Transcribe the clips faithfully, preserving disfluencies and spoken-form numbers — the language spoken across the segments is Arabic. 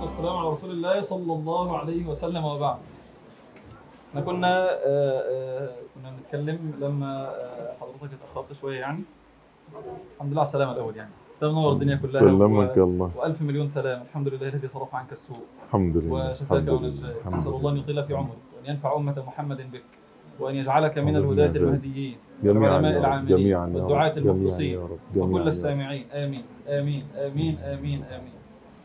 والسلام على رسول الله صلى الله عليه وسلم وبعد. احنا كنا آه آه كنا بنتكلم لما آه حضرتك اتأخرت شوية يعني. الحمد لله على السلامة الأول يعني. تنور الدنيا كلها سلمك و... الله. وألف مليون سلام. الحمد لله الذي صرف عنك السوء. الحمد لله. وشفاك ونجاك. أسأل الله أن يطيل في عمرك وأن ينفع أمة محمد بك وأن يجعلك من الهداة المهديين والعلماء العاملين والدعاة المخلصين وكل السامعين. آمين آمين آمين آمين آمين.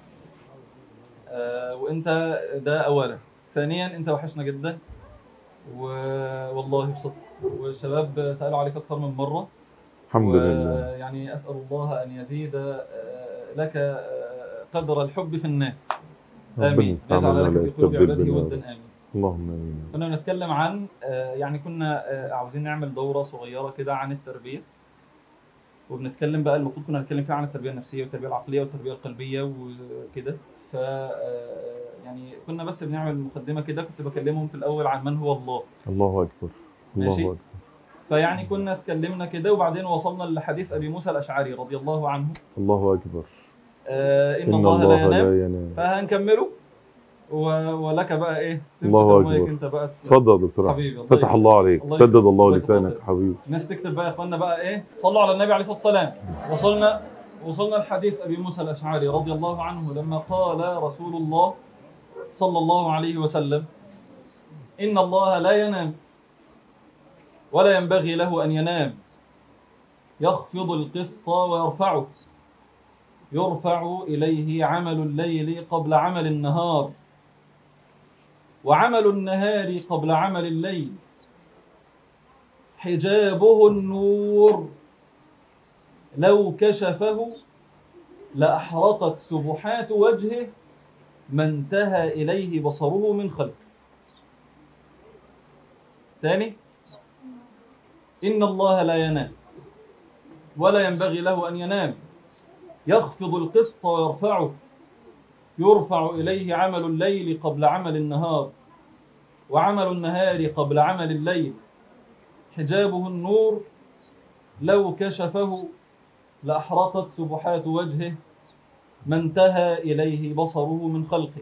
آه وانت ده اولا. ثانيا انت وحشنا جدا و... والله بصدق، والشباب سألوا عليك اكثر من مرة. الحمد لله. يعني اسأل الله ان يزيد لك قدر الحب في الناس. امين. يجعل لك في قلوب عباده ودا. امين. اللهم امين. كنا بنتكلم عن يعني كنا عاوزين نعمل دورة صغيرة كده عن التربية، وبنتكلم بقى المفروض كنا نتكلم فيها عن التربية النفسية والتربية العقلية والتربية القلبية وكده. ف يعني كنا بس بنعمل مقدمة كده، كنت بكلمهم في الأول عن من هو الله. الله أكبر. الله ماشي؟ أكبر. فيعني كنا اتكلمنا كده وبعدين وصلنا لحديث أبي موسى الأشعري رضي الله عنه. الله أكبر. آه إن, إن الله, الله لا, ينام. لا ينام. فهنكمله و... ولك بقى إيه؟ الله أكبر. انت بقى اتفضل يا دكتور حبيبي. فتح الله عليك. الله سدد الله الله لسانك حبيبي. الناس تكتب بقى يا إخواننا بقى إيه؟ صلوا على النبي عليه الصلاة والسلام. وصلنا وصلنا لحديث أبي موسى الأشعري رضي الله عنه لما قال رسول الله صلى الله عليه وسلم: إن الله لا ينام ولا ينبغي له أن ينام، يخفض القسط ويرفعه، يرفع إليه عمل الليل قبل عمل النهار، وعمل النهار قبل عمل الليل، حجابه النور، لو كشفه لأحرقت سبحات وجهه ما انتهى إليه بصره من خلقه. ثاني: إن الله لا ينام ولا ينبغي له أن ينام، يخفض القسط ويرفعه، يرفع إليه عمل الليل قبل عمل النهار، وعمل النهار قبل عمل الليل، حجابه النور، لو كشفه لأحرقت سبحات وجهه ما انتهى إليه بصره من خلقه.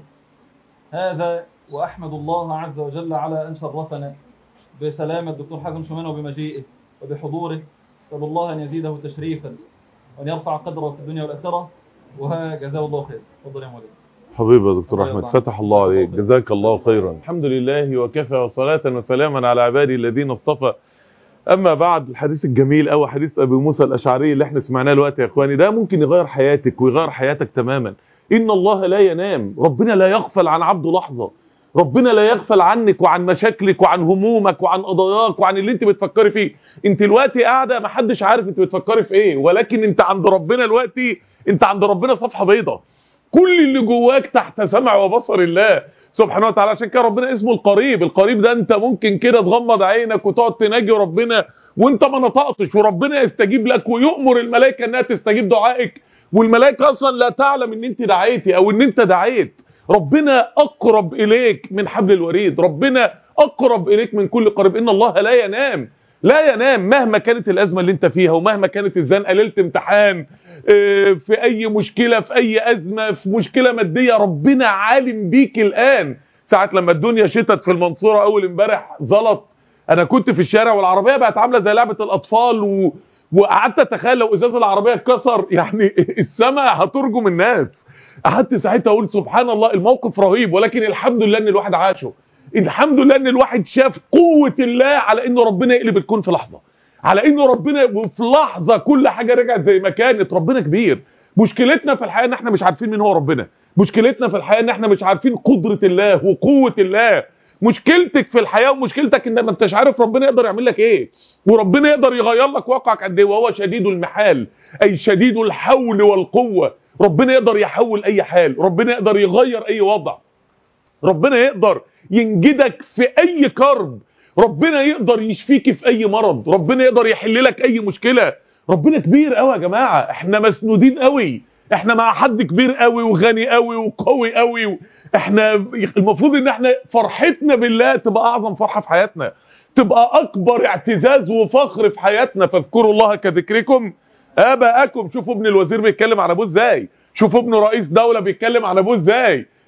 هذا وأحمد الله عز وجل على أن شرفنا بسلامة الدكتور حازم شومان وبمجيئه وبحضوره. أسأل الله أن يزيده تشريفا وأن يرفع قدره في الدنيا والآخرة، وجزاه الله خير. تفضل يا مولانا. حبيبي يا دكتور أحمد فتح الله عليك. جزاك الله خيرا. الحمد لله وكفى وصلاة وسلاما على عبادي الذين اصطفى. أما بعد، الحديث الجميل أو حديث أبي موسى الأشعري اللي احنا سمعناه الوقت يا إخواني ده ممكن يغير حياتك ويغير حياتك تماما. إن الله لا ينام، ربنا لا يغفل عن عبده لحظة، ربنا لا يغفل عنك وعن مشاكلك وعن همومك وعن قضاياك وعن اللي انت بتفكري فيه. انت دلوقتي قاعدة محدش عارف انت بتفكري في ايه، ولكن انت عند ربنا دلوقتي، انت عند ربنا صفحة بيضة، كل اللي جواك تحت سمع وبصر الله سبحانه وتعالى. عشان كده ربنا اسمه القريب. القريب ده انت ممكن كده تغمض عينك وتقعد تناجي ربنا وانت ما نطقتش، وربنا يستجيب لك ويؤمر الملائكة انها تستجيب دعائك، والملائكة اصلا لا تعلم ان انت دعيتي او ان انت دعيت. ربنا اقرب اليك من حبل الوريد، ربنا اقرب اليك من كل قريب. ان الله لا ينام، لا ينام مهما كانت الازمه اللي انت فيها ومهما كانت الزنقه، ليله امتحان، في اي مشكله، في اي ازمه، في مشكله ماديه، ربنا عالم بيك الان. ساعه لما الدنيا شتت في المنصوره اول امبارح زلط، انا كنت في الشارع والعربيه بقت عامله زي لعبه الاطفال و... وقعدت اتخيل لو ازاز العربيه اتكسر يعني السماء هترجم الناس. قعدت ساعتها اقول سبحان الله، الموقف رهيب، ولكن الحمد لله ان الواحد عاشه. الحمد لله ان الواحد شاف قوة الله على انه ربنا يقلب الكون في لحظة، على انه ربنا في لحظة كل حاجة رجعت زي ما كانت. ربنا كبير. مشكلتنا في الحياة ان احنا مش عارفين مين هو ربنا. مشكلتنا في الحياة ان احنا مش عارفين قدرة الله وقوة الله. مشكلتك في الحياة ومشكلتك ان ما انتش عارف ربنا يقدر يعمل لك ايه، وربنا يقدر يغير لك واقعك قد ايه. وهو شديد المحال، اي شديد الحول والقوة. ربنا يقدر يحول اي حال، ربنا يقدر يغير اي وضع، ربنا يقدر ينجدك في اي كرب، ربنا يقدر يشفيك في اي مرض، ربنا يقدر يحل لك اي مشكلة. ربنا كبير قوي يا جماعة، احنا مسنودين قوي، احنا مع حد كبير قوي وغني قوي وقوي قوي. احنا المفروض ان احنا فرحتنا بالله تبقى اعظم فرحة في حياتنا، تبقى اكبر اعتزاز وفخر في حياتنا. فاذكروا الله كذكركم آباءكم. شوفوا ابن الوزير بيتكلم عن ابوه ازاي، شوفوا ابن رئيس دولة بيتكلم عن ابوه ازاي.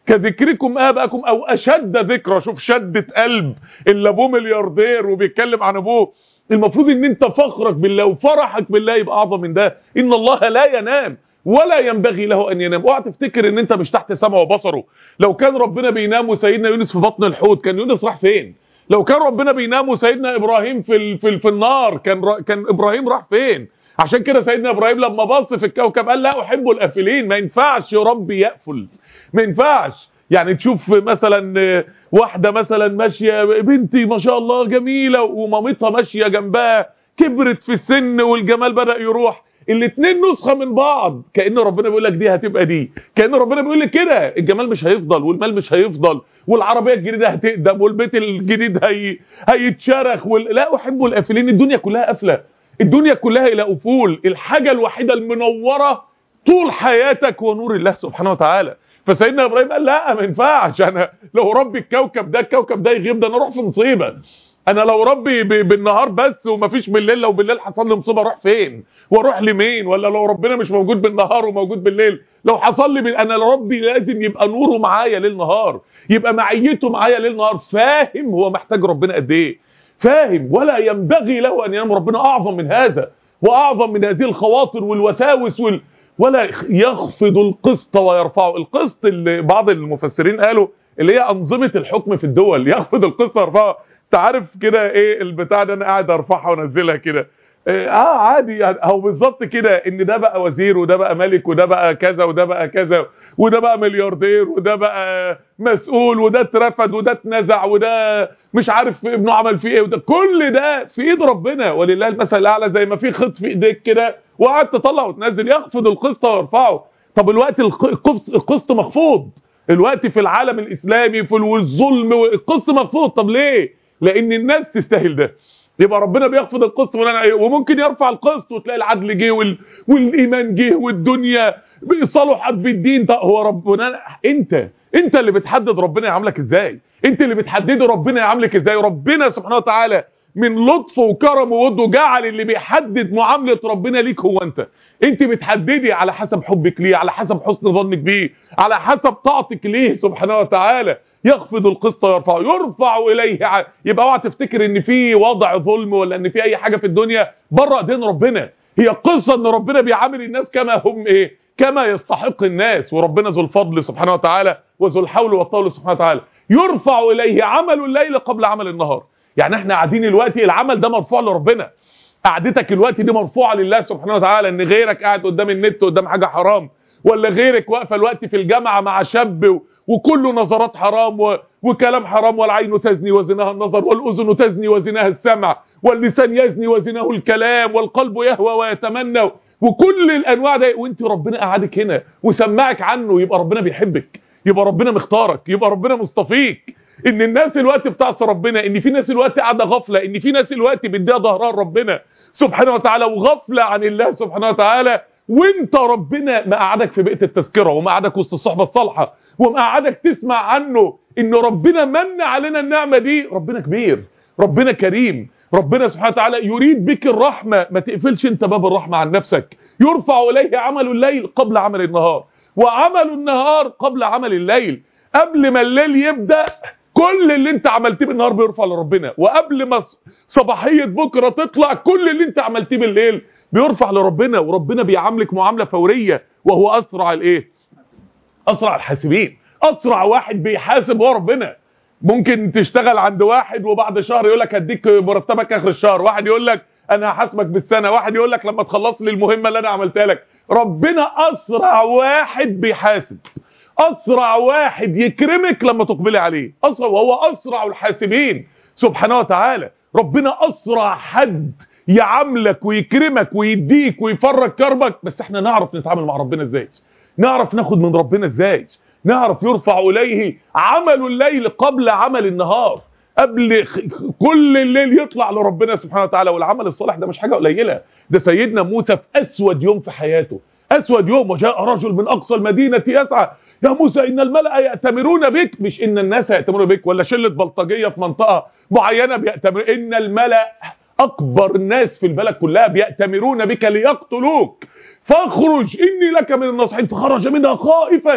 كذكركم اباءكم او اشد ذكرى. شوف شدة قلب اللي ابوه ملياردير وبيتكلم عن ابوه. المفروض ان انت فخرك بالله وفرحك بالله يبقى اعظم من ده. ان الله لا ينام ولا ينبغي له ان ينام. اوعى تفتكر ان انت مش تحت سمعه وبصره. لو كان ربنا بينام وسيدنا يونس في بطن الحوت كان يونس راح فين؟ لو كان ربنا بينام وسيدنا ابراهيم في ال في, ال في النار كان كان ابراهيم راح فين؟ عشان كده سيدنا ابراهيم لما بص في الكوكب قال لا احب الافلين. ما ينفعش يا ربي يقفل، ما ينفعش. يعني تشوف مثلا واحده مثلا ماشيه بنتي ما شاء الله جميله ومامتها ماشيه جنبها كبرت في السن والجمال بدأ يروح، الاثنين نسخه من بعض. كأن ربنا بيقول لك دي هتبقى دي، كأن ربنا بيقول لك كده الجمال مش هيفضل والمال مش هيفضل والعربيه الجديده هتقدم والبيت الجديد هي هيتشرخ وال... لا احب الافلين. الدنيا كلها قافله، الدنيا كلها الى افول. الحاجه الوحيده المنوره طول حياتك ونور الله سبحانه وتعالى. فسيدنا ابراهيم قال لا ما ينفعش، انا لو ربي الكوكب ده الكوكب ده يغيب ده انا اروح في مصيبه. انا لو ربي بالنهار بس ومفيش بالليل، لو بالليل حصل لي مصيبه اروح فين واروح لمين؟ ولا لو ربنا مش موجود بالنهار وموجود بالليل لو حصل لي بال... انا ربي لازم يبقى نوره معايا ليل نهار، يبقى معيته معايا ليل نهار. فاهم هو محتاج ربنا قد ايه؟ فاهم ولا ينبغي له ان ينام. ربنا اعظم من هذا واعظم من هذه الخواطر والوساوس وال... ولا يخفض القسط ويرفعه. القسط اللي بعض المفسرين قالوا اللي هي انظمه الحكم في الدول. يخفض القسط ويرفعه. انت عارف كده ايه البتاع ده؟ انا قاعد ارفعها وانزلها كده اه عادي يعني. هو بالظبط كده ان ده بقى وزير وده بقى ملك وده بقى كذا وده بقى كذا وده بقى ملياردير وده بقى مسؤول وده اترفد وده اتنزع وده مش عارف ابنه عمل فيه ايه وده. كل ده في ايد ربنا ولله المثل الاعلى. زي ما في خط في ايديك كده وقعدت تطلع وتنزل. يخفض القسط ويرفعه. طب الوقت القسط مخفوض الوقت في العالم الاسلامي في الظلم والقسط مخفوض. طب ليه؟ لان الناس تستاهل ده. يبقى ربنا بيخفض القسط وممكن يرفع القسط وتلاقي العدل جه وال... والايمان جه والدنيا صلحت بالدين. طب هو ربنا انت انت اللي بتحدد ربنا يعاملك ازاي، انت اللي بتحدده ربنا يعاملك ازاي. ربنا سبحانه وتعالى من لطفه وكرمه ووده جعل اللي بيحدد معامله ربنا ليك هو انت. انت بتحددي على حسب حبك ليه، على حسب حسن ظنك بيه، على حسب طاعتك ليه سبحانه وتعالى. يخفض القسط ويرفعه. يرفع اليه ع... يبقى اوعى تفتكر ان في وضع ظلم ولا ان في اي حاجه في الدنيا بره ايدين ربنا. هي قصه ان ربنا بيعامل الناس كما هم ايه، كما يستحق الناس. وربنا ذو الفضل سبحانه وتعالى وذو الحول والطول سبحانه وتعالى. يرفع اليه عمل الليل قبل عمل النهار. يعني احنا قاعدين دلوقتي العمل ده مرفوع لربنا. قعدتك الوقت دي مرفوعه لله سبحانه وتعالى. ان غيرك قاعد قدام النت قدام حاجه حرام، ولا غيرك واقفه الوقت في الجامعه مع شاب وكله نظرات حرام و... وكلام حرام. والعين تزني وزناها النظر، والاذن تزني وزناها السمع، واللسان يزني وزناه الكلام، والقلب يهوى ويتمنى، وكل الانواع ده. وانت ربنا قعدك هنا وسمعك عنه. يبقى ربنا بيحبك، يبقى ربنا مختارك، يبقى ربنا مصطفيك. ان الناس الوقت بتعصي ربنا، ان في ناس الوقت قاعده غفله، ان في ناس الوقت بيديها ظهرها لربنا سبحانه وتعالى وغفله عن الله سبحانه وتعالى. وانت ربنا مقعدك في بيئه التذكره ومقعدك وسط الصحبه الصالحه ومقعدك تسمع عنه ان ربنا من علينا النعمه دي. ربنا كبير، ربنا كريم، ربنا سبحانه وتعالى يريد بك الرحمه. ما تقفلش انت باب الرحمه عن نفسك. يرفع اليه عمل الليل قبل عمل النهار، وعمل النهار قبل عمل الليل. قبل ما الليل يبدا كل اللي انت عملتيه بالنهار بيرفع لربنا، وقبل ما صباحيه بكره تطلع كل اللي انت عملتيه بالليل بيرفع لربنا. وربنا بيعاملك معامله فوريه، وهو اسرع الايه؟ اسرع الحاسبين. اسرع واحد بيحاسب هو ربنا. ممكن تشتغل عند واحد وبعد شهر يقول لك هديك مرتبك اخر الشهر، واحد يقول لك انا هحاسبك بالسنه، واحد يقول لك لما تخلص لي المهمه اللي انا عملتها لك. ربنا اسرع واحد بيحاسب، اسرع واحد يكرمك لما تقبلي عليه، اسرع، وهو اسرع الحاسبين سبحانه وتعالى. ربنا اسرع حد يعاملك ويكرمك ويديك ويفرج كربك. بس احنا نعرف نتعامل مع ربنا ازاي، نعرف ناخد من ربنا ازاي، نعرف يرفع اليه عمل الليل قبل عمل النهار. قبل كل الليل يطلع لربنا سبحانه وتعالى. والعمل الصالح ده مش حاجه قليله. ده سيدنا موسى في اسود يوم في حياته، اسود يوم، وجاء رجل من اقصى المدينه يسعى يا موسى ان الملأ يأتمرون بك. مش ان الناس يأتمرون بك ولا شله بلطجيه في منطقه معينه بيأتمرون، ان الملأ اكبر الناس في البلد كلها بيأتمرون بك ليقتلوك فاخرج اني لك من الناصحين. فخرج منها خائفا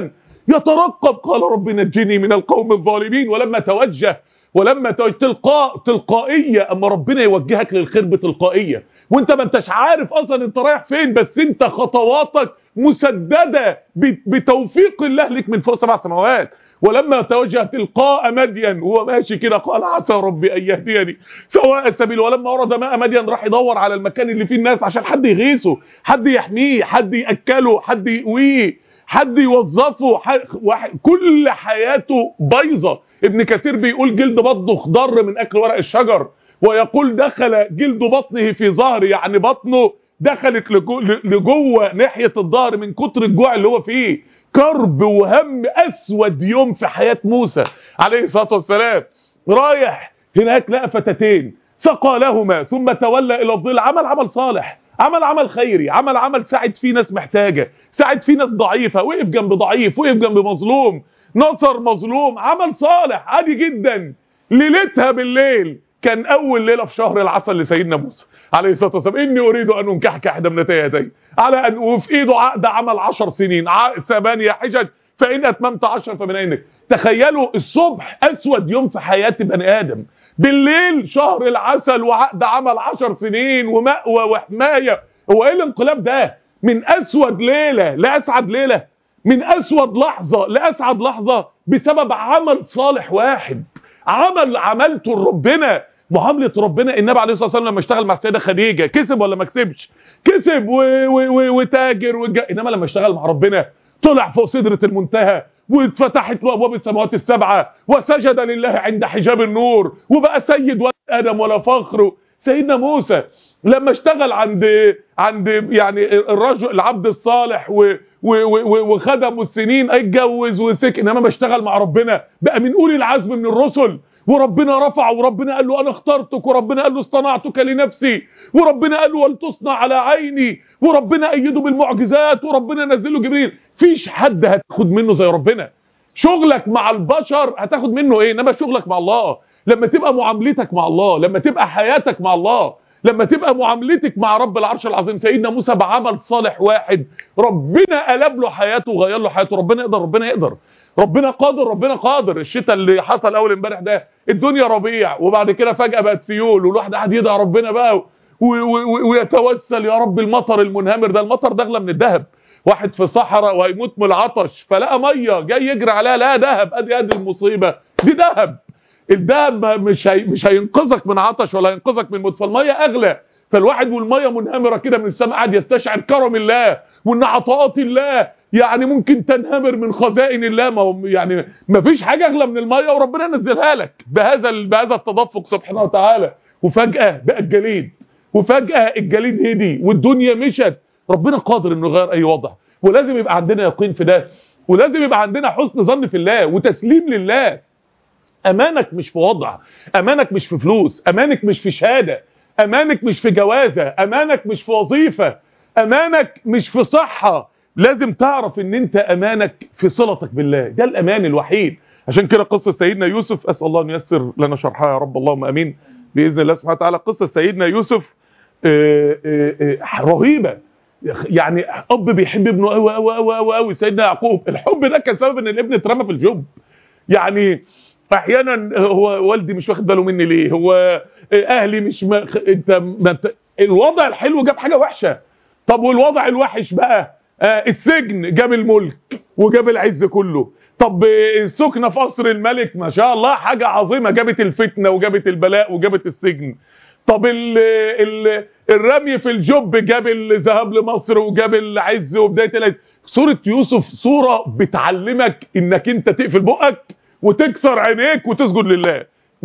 يترقب، قال رب نجني من القوم الظالمين. ولما توجه ولما توجه تلقاء تلقائيه، اما ربنا يوجهك للخير بتلقائيه وانت ما انتش عارف اصلا انت رايح فين، بس انت خطواتك مسدده بتوفيق الله لك من فوق سبع سماوات. ولما توجه تلقاء مدين وهو ماشي كده قال عسى ربي ان يهديني سواء السبيل. ولما ورد ماء مدين راح يدور على المكان اللي فيه الناس عشان حد يغيثه، حد يحميه، حد ياكله، حد يقويه، حد يوظفه. حد واحد كل حياته بايظه. ابن كثير بيقول جلد بطنه خضر من اكل ورق الشجر، ويقول دخل جلد بطنه في ظهر، يعني بطنه دخلت لجوه ناحيه الظهر من كتر الجوع اللي هو فيه. كرب وهم، اسود يوم في حياه موسى عليه الصلاه والسلام. رايح هناك لقى فتاتين سقى لهما ثم تولى الى الظل. عمل عمل صالح، عمل عمل خيري، عمل عمل ساعد فيه ناس محتاجه، ساعد فيه ناس ضعيفه، وقف جنب ضعيف، وقف جنب مظلوم، نصر مظلوم، عمل صالح عادي جدا. ليلتها بالليل كان اول ليله في شهر العسل لسيدنا موسى عليه الصلاه والسلام. اني اريد ان انكحك احدى ابنتي هاتين على ان، وفي ايده عقد عمل عشر سنين، ثمانيه حجج فان اتممت عشرا فمن عندك. تخيلوا الصبح اسود يوم في حياه بني ادم، بالليل شهر العسل وعقد عمل عشر سنين ومأوى وحمايه. هو ايه الانقلاب ده؟ من اسود ليله لاسعد ليله، من اسود لحظه لاسعد لحظه، بسبب عمل صالح واحد، عمل عملته لربنا، معامله ربنا. النبي عليه الصلاه والسلام لما اشتغل مع السيده خديجه كسب ولا ما كسبش؟ كسب وتاجر وج... انما لما اشتغل مع ربنا طلع فوق سدره المنتهى واتفتحت له ابواب السماوات السبعه وسجد لله عند حجاب النور وبقى سيد ولد ادم ولا فخر. سيدنا موسى لما اشتغل عند عند يعني الرجل العبد الصالح و وخدمه السنين اتجوز وسكن، انما اشتغل مع ربنا بقى من اولي العزم من الرسل، وربنا رفعه، وربنا قال له انا اخترتك، وربنا قال له اصطنعتك لنفسي، وربنا قال له ولتصنع على عيني، وربنا ايده بالمعجزات، وربنا نزله جبريل. فيش حد هتاخد منه زي ربنا. شغلك مع البشر هتاخد منه ايه؟ انما شغلك مع الله، لما تبقى معاملتك مع الله، لما تبقى حياتك مع الله، لما تبقى معاملتك مع رب العرش العظيم. سيدنا موسى بعمل صالح واحد ربنا قلب له حياته وغير له حياته. ربنا يقدر، ربنا يقدر، ربنا قادر، ربنا قادر. الشتاء اللي حصل اول امبارح ده الدنيا ربيع وبعد كده فجأة بقت سيول، والواحد قاعد يدعي ربنا بقى ويتوسل يا رب. المطر المنهمر ده، المطر ده اغلى من الذهب. واحد في صحراء وهيموت من العطش فلقى ميه جاي يجري عليها، لا ذهب، ادي ادي المصيبه دي ذهب. الذهب مش هي مش هينقذك من عطش ولا هينقذك من موت، فالميه اغلى. فالواحد والميه منهمره كده من السماء قاعد يستشعر كرم الله وان عطاءات الله يعني ممكن تنهمر من خزائن الله. ما هو يعني ما فيش حاجه اغلى من الميه وربنا نزلها لك بهذا بهذا التدفق سبحانه وتعالى. وفجاه بقى الجليد، وفجاه الجليد هدي والدنيا مشت. ربنا قادر انه يغير اي وضع، ولازم يبقى عندنا يقين في ده، ولازم يبقى عندنا حسن ظن في الله وتسليم لله. امانك مش في وضع، امانك مش في فلوس، امانك مش في شهاده، امانك مش في جوازه، امانك مش في وظيفه، امانك مش في صحه. لازم تعرف ان انت امانك في صلتك بالله، ده الامان الوحيد. عشان كده قصه سيدنا يوسف، اسال الله ان ييسر لنا شرحها يا رب، اللهم امين باذن الله سبحانه وتعالى. قصه سيدنا يوسف آآ آآ رهيبه. يعني اب بيحب ابنه قوي قوي قوي قوي. سيدنا يعقوب الحب ده كان سبب ان الابن اترمى في الجب. يعني احيانا هو والدي مش واخد باله مني ليه، هو اهلي مش ما... انت ما... الوضع الحلو جاب حاجه وحشه. طب والوضع الوحش بقى، آه السجن جاب الملك وجاب العز كله. طب السكنه في قصر الملك ما شاء الله حاجه عظيمه، جابت الفتنه وجابت البلاء وجابت السجن. طب ال ال الرمي في الجب جاب الذهاب لمصر وجاب العز وبدايه العز. سوره يوسف سوره بتعلمك انك انت تقفل بقك وتكسر عينيك وتسجد لله.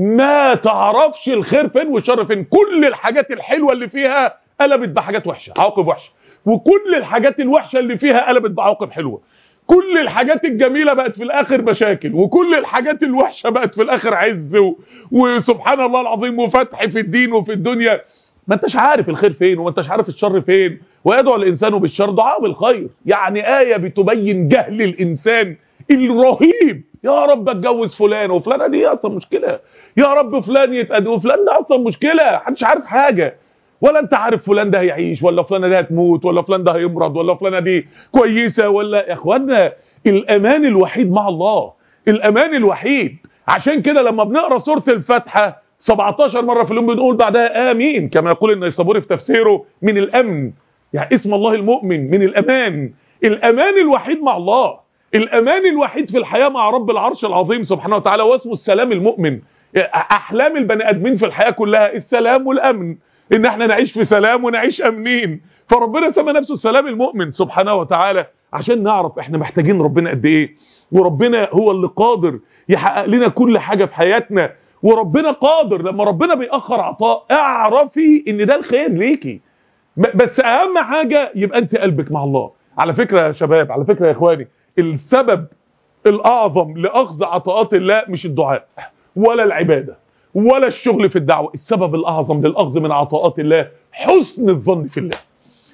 ما تعرفش الخير فين والشر فين. كل الحاجات الحلوه اللي فيها قلبت بحاجات وحشه، عواقب وحشه، وكل الحاجات الوحشه اللي فيها قلبت بعواقب حلوه. كل الحاجات الجميله بقت في الاخر مشاكل، وكل الحاجات الوحشه بقت في الاخر عز و... وسبحان الله العظيم وفتح في الدين وفي الدنيا. ما انتش عارف الخير فين وما انتش عارف الشر فين. ويدعو الانسان بالشر دعاء بالخير. يعني ايه بتبين جهل الانسان الرهيب. يا رب اتجوز فلان وفلانه دي اصلا مشكله، يا رب فلان يتقدم وفلان ده اصلا مشكله، محدش عارف حاجه. ولا انت عارف فلان ده هيعيش ولا فلانه ده هتموت ولا فلان ده هيمرض ولا فلانه دي كويسه ولا. يا اخوانا الامان الوحيد مع الله، الامان الوحيد. عشان كده لما بنقرا سوره الفاتحه سبعتاشر مره في اليوم بنقول بعدها امين، كما يقول النيسابوري في تفسيره، من الامن، يعني اسم الله المؤمن من الامان. الامان الوحيد مع الله، الامان الوحيد في الحياه مع رب العرش العظيم سبحانه وتعالى، واسمه السلام المؤمن. احلام البني ادمين في الحياه كلها السلام والامن، ان احنا نعيش في سلام ونعيش امنين. فربنا سمى نفسه السلام المؤمن سبحانه وتعالى، عشان نعرف احنا محتاجين ربنا قد ايه، وربنا هو اللي قادر يحقق لنا كل حاجه في حياتنا. وربنا قادر، لما ربنا بيأخر عطاء اعرفي ان ده الخير ليكي، بس اهم حاجه يبقى انت قلبك مع الله. على فكره يا شباب، على فكره يا اخواني، السبب الاعظم لاخذ عطاءات الله مش الدعاء ولا العباده ولا الشغل في الدعوه، السبب الاعظم للاخذ من عطاءات الله حسن الظن في الله.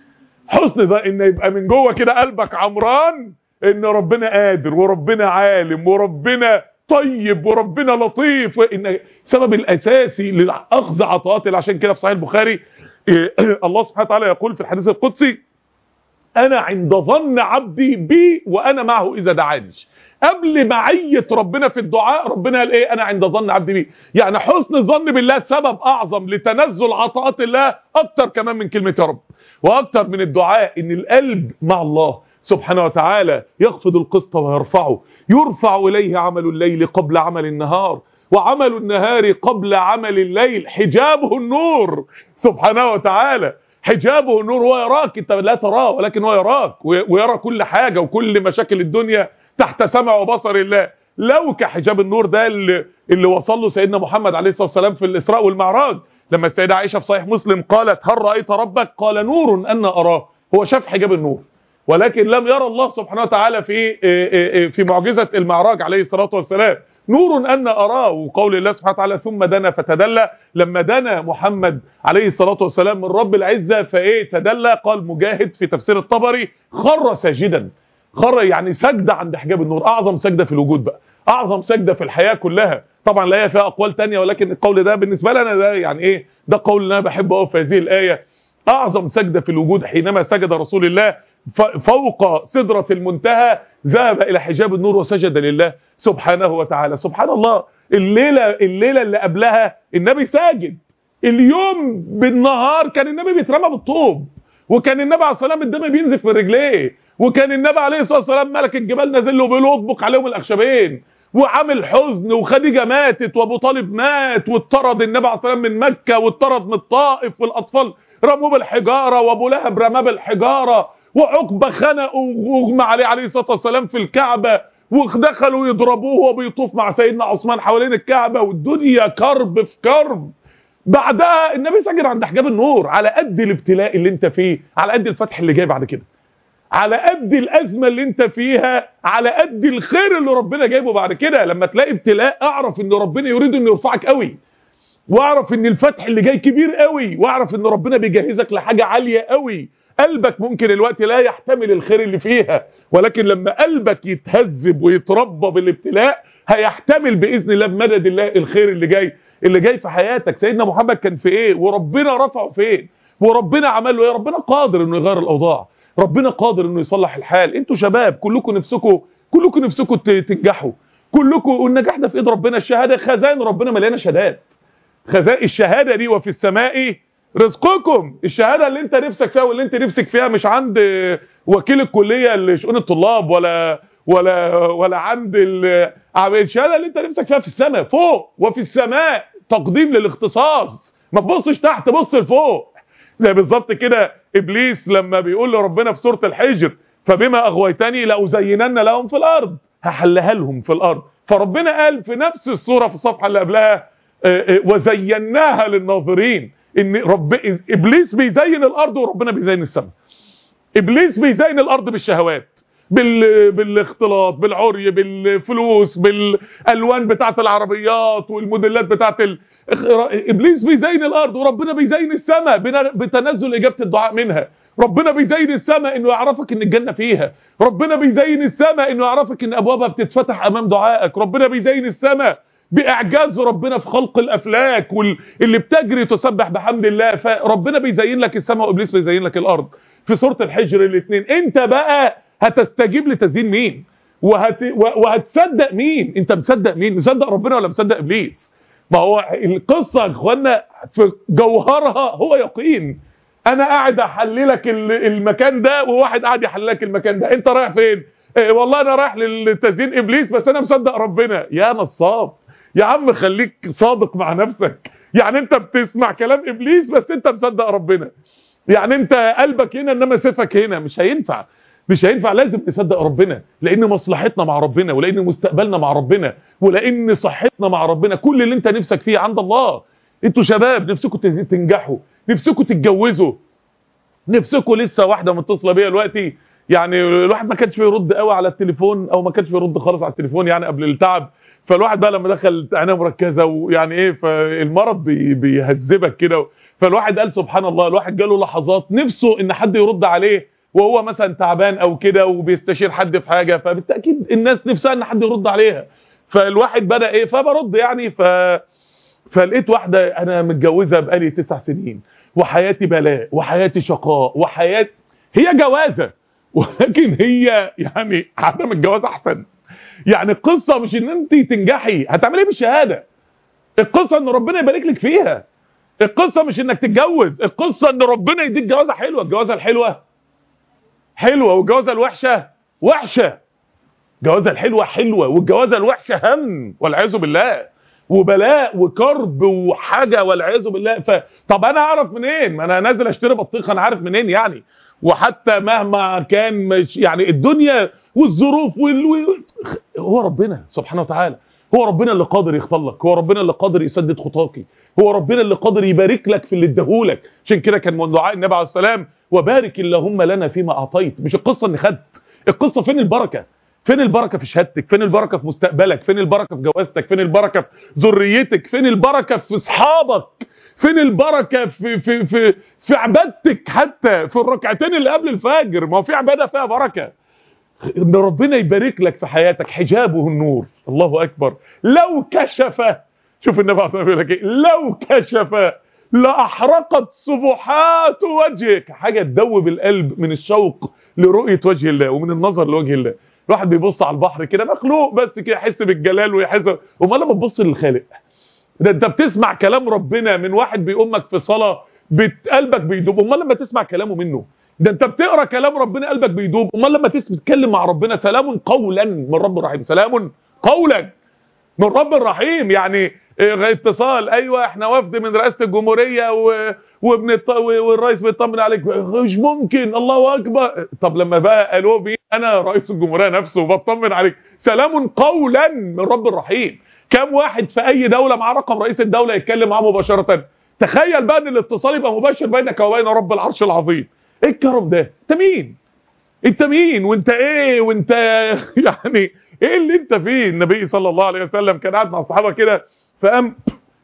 حسن ظن، ان يبقى من جوه كده قلبك عمران ان ربنا قادر وربنا عالم وربنا طيب وربنا لطيف، وان السبب الاساسي لاخذ عطاءات الله. عشان كده في صحيح البخاري الله سبحانه وتعالى يقول في الحديث القدسي: انا عند ظن عبدي بي وانا معه اذا دعاني. قبل معيه ربنا في الدعاء ربنا قال ايه؟ انا عند ظن عبدي بي. يعني حسن الظن بالله سبب اعظم لتنزل عطاءات الله، اكتر كمان من كلمه يا رب واكتر من الدعاء. ان القلب مع الله سبحانه وتعالى يخفض القسط ويرفعه، يرفع اليه عمل الليل قبل عمل النهار وعمل النهار قبل عمل الليل، حجابه النور سبحانه وتعالى. حجابه النور، هو يراك، انت لا تراه ولكن هو يراك، ويرى كل حاجه وكل مشاكل الدنيا تحت سمع وبصر الله. لو كحجاب النور ده اللي, اللي وصل له سيدنا محمد عليه الصلاه والسلام في الاسراء والمعراج، لما السيده عائشه في صحيح مسلم قالت: هل رايت ربك؟ قال: نور ان اراه. هو شاف حجاب النور ولكن لم يرى الله سبحانه وتعالى في في معجزه المعراج عليه الصلاه والسلام. نور ان اراه، وقول الله سبحانه وتعالى: ثم دنا فتدلى. لما دنا محمد عليه الصلاه والسلام من رب العزه فايه تدلى، قال مجاهد في تفسير الطبري: خر ساجدا. خر يعني سجده عند حجاب النور، اعظم سجده في الوجود بقى، اعظم سجده في الحياه كلها. طبعا لا فيها اقوال تانية، ولكن القول ده بالنسبه لنا ده يعني ايه، ده قول اللي انا بحبه قوي في هذه الايه. اعظم سجده في الوجود حينما سجد رسول الله فوق سدرة المنتهى، ذهب الى حجاب النور وسجد لله سبحانه وتعالى. سبحان الله، الليلة الليلة اللي قبلها النبي ساجد، اليوم بالنهار كان النبي بيترمى بالطوب، وكان النبي عليه الصلاة والسلام الدم بينزف من رجليه، وكان النبي عليه الصلاة والسلام ملك الجبال نازل له بيطبق عليهم الاخشبين، وعامل حزن، وخديجة ماتت وابو طالب مات، واتطرد النبي عليه الصلاة والسلام من مكة، واتطرد من الطائف، والاطفال رموه بالحجارة، وابو لهب رماه بالحجارة، وعقبة خنقه واغمى عليه عليه الصلاة والسلام في الكعبة، ودخلوا يضربوه وهو بيطوف مع سيدنا عثمان حوالين الكعبة، والدنيا كرب في كرب. بعدها النبي سجد عند حجاب النور. على قد الابتلاء اللي انت فيه على قد الفتح اللي جاي بعد كده، على قد الازمه اللي انت فيها على قد الخير اللي ربنا جايبه بعد كده. لما تلاقي ابتلاء اعرف ان ربنا يريد انه يرفعك قوي، واعرف ان الفتح اللي جاي كبير قوي، واعرف ان ربنا بيجهزك لحاجه عاليه قوي. قلبك ممكن الوقت لا يحتمل الخير اللي فيها، ولكن لما قلبك يتهذب ويتربى بالابتلاء هيحتمل باذن الله بمدد الله الخير اللي جاي اللي جاي في حياتك. سيدنا محمد كان في ايه وربنا رفعه فين، وربنا عمل له ايه؟ ربنا قادر انه يغير الاوضاع، ربنا قادر انه يصلح الحال. انتوا شباب كلكم نفسكم كلكم نفسكم تنجحوا، كلكم، والنجاح ده في ايد ربنا. الشهاده خزائن ربنا مليانه شهادات، خزائن الشهاده دي وفي السماء رزقكم. الشهاده اللي انت نفسك فيها واللي انت نفسك فيها مش عند وكيل الكليه لشؤون الطلاب ولا ولا ولا عند الشهاده اللي انت نفسك فيها في السماء فوق. وفي السماء تقديم للاختصاص، ما تبصش تحت، بص لفوق. زي بالظبط كده ابليس لما بيقول لربنا في سوره الحجر: فبما اغويتني لازينن لهم في الارض، هحلها لهم في الارض. فربنا قال في نفس السوره في الصفحه اللي قبلها: وزيناها للناظرين. ان رب ابليس بيزين الارض وربنا بيزين السماء. ابليس بيزين الارض بالشهوات، بال... بالاختلاط، بالعري، بالفلوس، بالالوان بتاعه العربيات والموديلات بتاعه ال... ابليس بيزين الارض وربنا بيزين السماء بتنزل اجابه الدعاء منها. ربنا بيزين السماء انه يعرفك ان الجنه فيها، ربنا بيزين السماء انه يعرفك ان ابوابها بتتفتح امام دعائك، ربنا بيزين السماء باعجاز ربنا في خلق الافلاك واللي بتجري تسبح بحمد الله. فربنا بيزين لك السماء وابليس بيزين لك الارض في سوره الحجر الاثنين. انت بقى هتستجيب لتزيين مين؟ وهت... وهتصدق مين؟ انت مصدق مين؟ مصدق ربنا ولا مصدق ابليس؟ ما هو القصه يا اخوانا في جوهرها هو يقين. انا قاعد احللك المكان ده وواحد قاعد يحللك المكان ده، انت رايح فين؟ إيه والله انا رايح للتزيين ابليس بس انا مصدق ربنا. يا نصاب يا عم، خليك صادق مع نفسك. يعني انت بتسمع كلام ابليس بس انت مصدق ربنا. يعني انت قلبك هنا انما سيفك هنا. مش هينفع، مش هينفع. لازم نصدق ربنا، لان مصلحتنا مع ربنا، ولان مستقبلنا مع ربنا، ولان صحتنا مع ربنا. كل اللي انت نفسك فيه عند الله. انتوا شباب نفسكم تنجحوا، نفسكم تتجوزوا، نفسكم. لسه واحده متصله بيا دلوقتي، يعني الواحد ما كانش بيرد قوي على التليفون، او ما كانش بيرد خالص على التليفون يعني قبل التعب. فالواحد بقى لما دخل عنايه مركزه ويعني ايه، فالمرض بي بيهذبك كده. فالواحد قال سبحان الله، الواحد جاله لحظات نفسه ان حد يرد عليه وهو مثلا تعبان او كده وبيستشير حد في حاجه، فبالتاكيد الناس نفسها ان حد يرد عليها. فالواحد بدا ايه، فبرد يعني. ف فلقيت واحده انا متجوزه بقالي تسع سنين وحياتي بلاء وحياتي شقاء وحياتي، هي جوازه ولكن هي يعني عدم الجواز احسن. يعني القصه مش ان انت تنجحي، هتعملي ايه بالشهاده؟ القصه ان ربنا يبارك لك فيها. القصه مش انك تتجوز، القصه ان ربنا يديك جوازه حلوه. الجوازه الحلوه حلوه والجوازه الوحشه وحشه. الجوازه الحلوه حلوه والجوازه الوحشه هم والعياذ بالله، وبلاء وكرب وحاجه والعياذ بالله. فطب انا اعرف منين؟ ما انا نازل اشتري بطيخه، انا عارف منين يعني؟ وحتى مهما كان مش يعني الدنيا والظروف وال... هو ربنا سبحانه وتعالى، هو ربنا اللي قادر يختار لك، هو ربنا اللي قادر يسدد خطاكي، هو ربنا اللي قادر يبارك لك في اللي اداهولك. عشان كده كان من دعاء النبي عليه السلام وبارك اللهم لنا فيما اعطيت. مش القصه ان خدت، القصه فين البركه؟ فين البركه في شهادتك؟ فين البركه في مستقبلك؟ فين البركه في جوازتك؟ فين البركه في ذريتك؟ فين البركه في اصحابك؟ فين البركه في في في في عبادتك؟ حتى في الركعتين اللي قبل الفجر، ما هو في عباده فيها بركه. ان ربنا يبارك لك في حياتك، حجابه النور. الله اكبر. لو كشف، شوف النبي عليه الصلاه والسلام بيقول لك ايه، لو كشف لاحرقت سبحات وجهك. حاجه تدوب القلب من الشوق لرؤيه وجه الله ومن النظر لوجه الله. الواحد بيبص على البحر كده مخلوق بس كده يحس بالجلال ويحس، امال لما تبص للخالق ده انت بتسمع كلام ربنا من واحد بيقومك في صلاه قلبك بيدوب، امال لما تسمع كلامه منه؟ ده انت بتقرا كلام ربنا قلبك بيدوب، امال لما تتكلم مع ربنا سلام قولا من رب رحيم. سلام قولا من رب رحيم. يعني اتصال، ايوه احنا وفد من رئاسه الجمهوريه و... وبنط... والرئيس بيطمن عليك. مش ممكن، الله اكبر. طب لما بقى قالوا بي انا رئيس الجمهوريه نفسه وبطمن عليك، سلام قولا من رب رحيم. كم واحد في اي دوله معاه رقم رئيس الدوله يتكلم معاه مباشره؟ تخيل بقى ان الاتصال يبقى مباشر بينك وبين رب العرش العظيم. ايه الكرم ده؟ انت مين؟ انت مين وانت ايه وانت يعني ايه اللي انت فيه؟ النبي صلى الله عليه وسلم كان قاعد مع الصحابه كده، فقام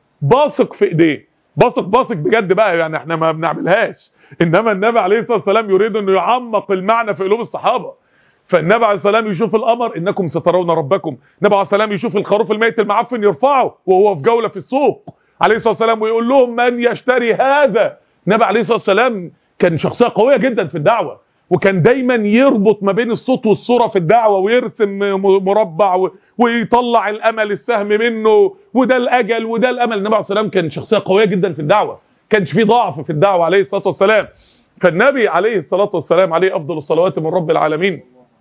باصق في ايديه، باصق باصق بجد بقى، يعني احنا ما بنعملهاش، انما النبي عليه الصلاه والسلام يريد انه يعمق المعنى في قلوب الصحابه. فالنبي عليه الصلاه والسلام يشوف القمر، انكم سترون ربكم. النبي عليه الصلاه والسلام يشوف الخروف الميت المعفن يرفعه وهو في جوله في السوق عليه الصلاه والسلام ويقول لهم من يشتري هذا. النبي عليه الصلاه والسلام كان شخصيه قويه جدا في الدعوه، وكان دايما يربط ما بين الصوت والصوره في الدعوه، ويرسم مربع ويطلع الامل السهم منه، وده الاجل وده الامل. النبي عليه الصلاه والسلام كان شخصيه قويه جدا في الدعوه، كانش فيه ضعف في الدعوه عليه الصلاه والسلام. فالنبي عليه الصلاه والسلام عليه افضل الصلوات من رب العالمين،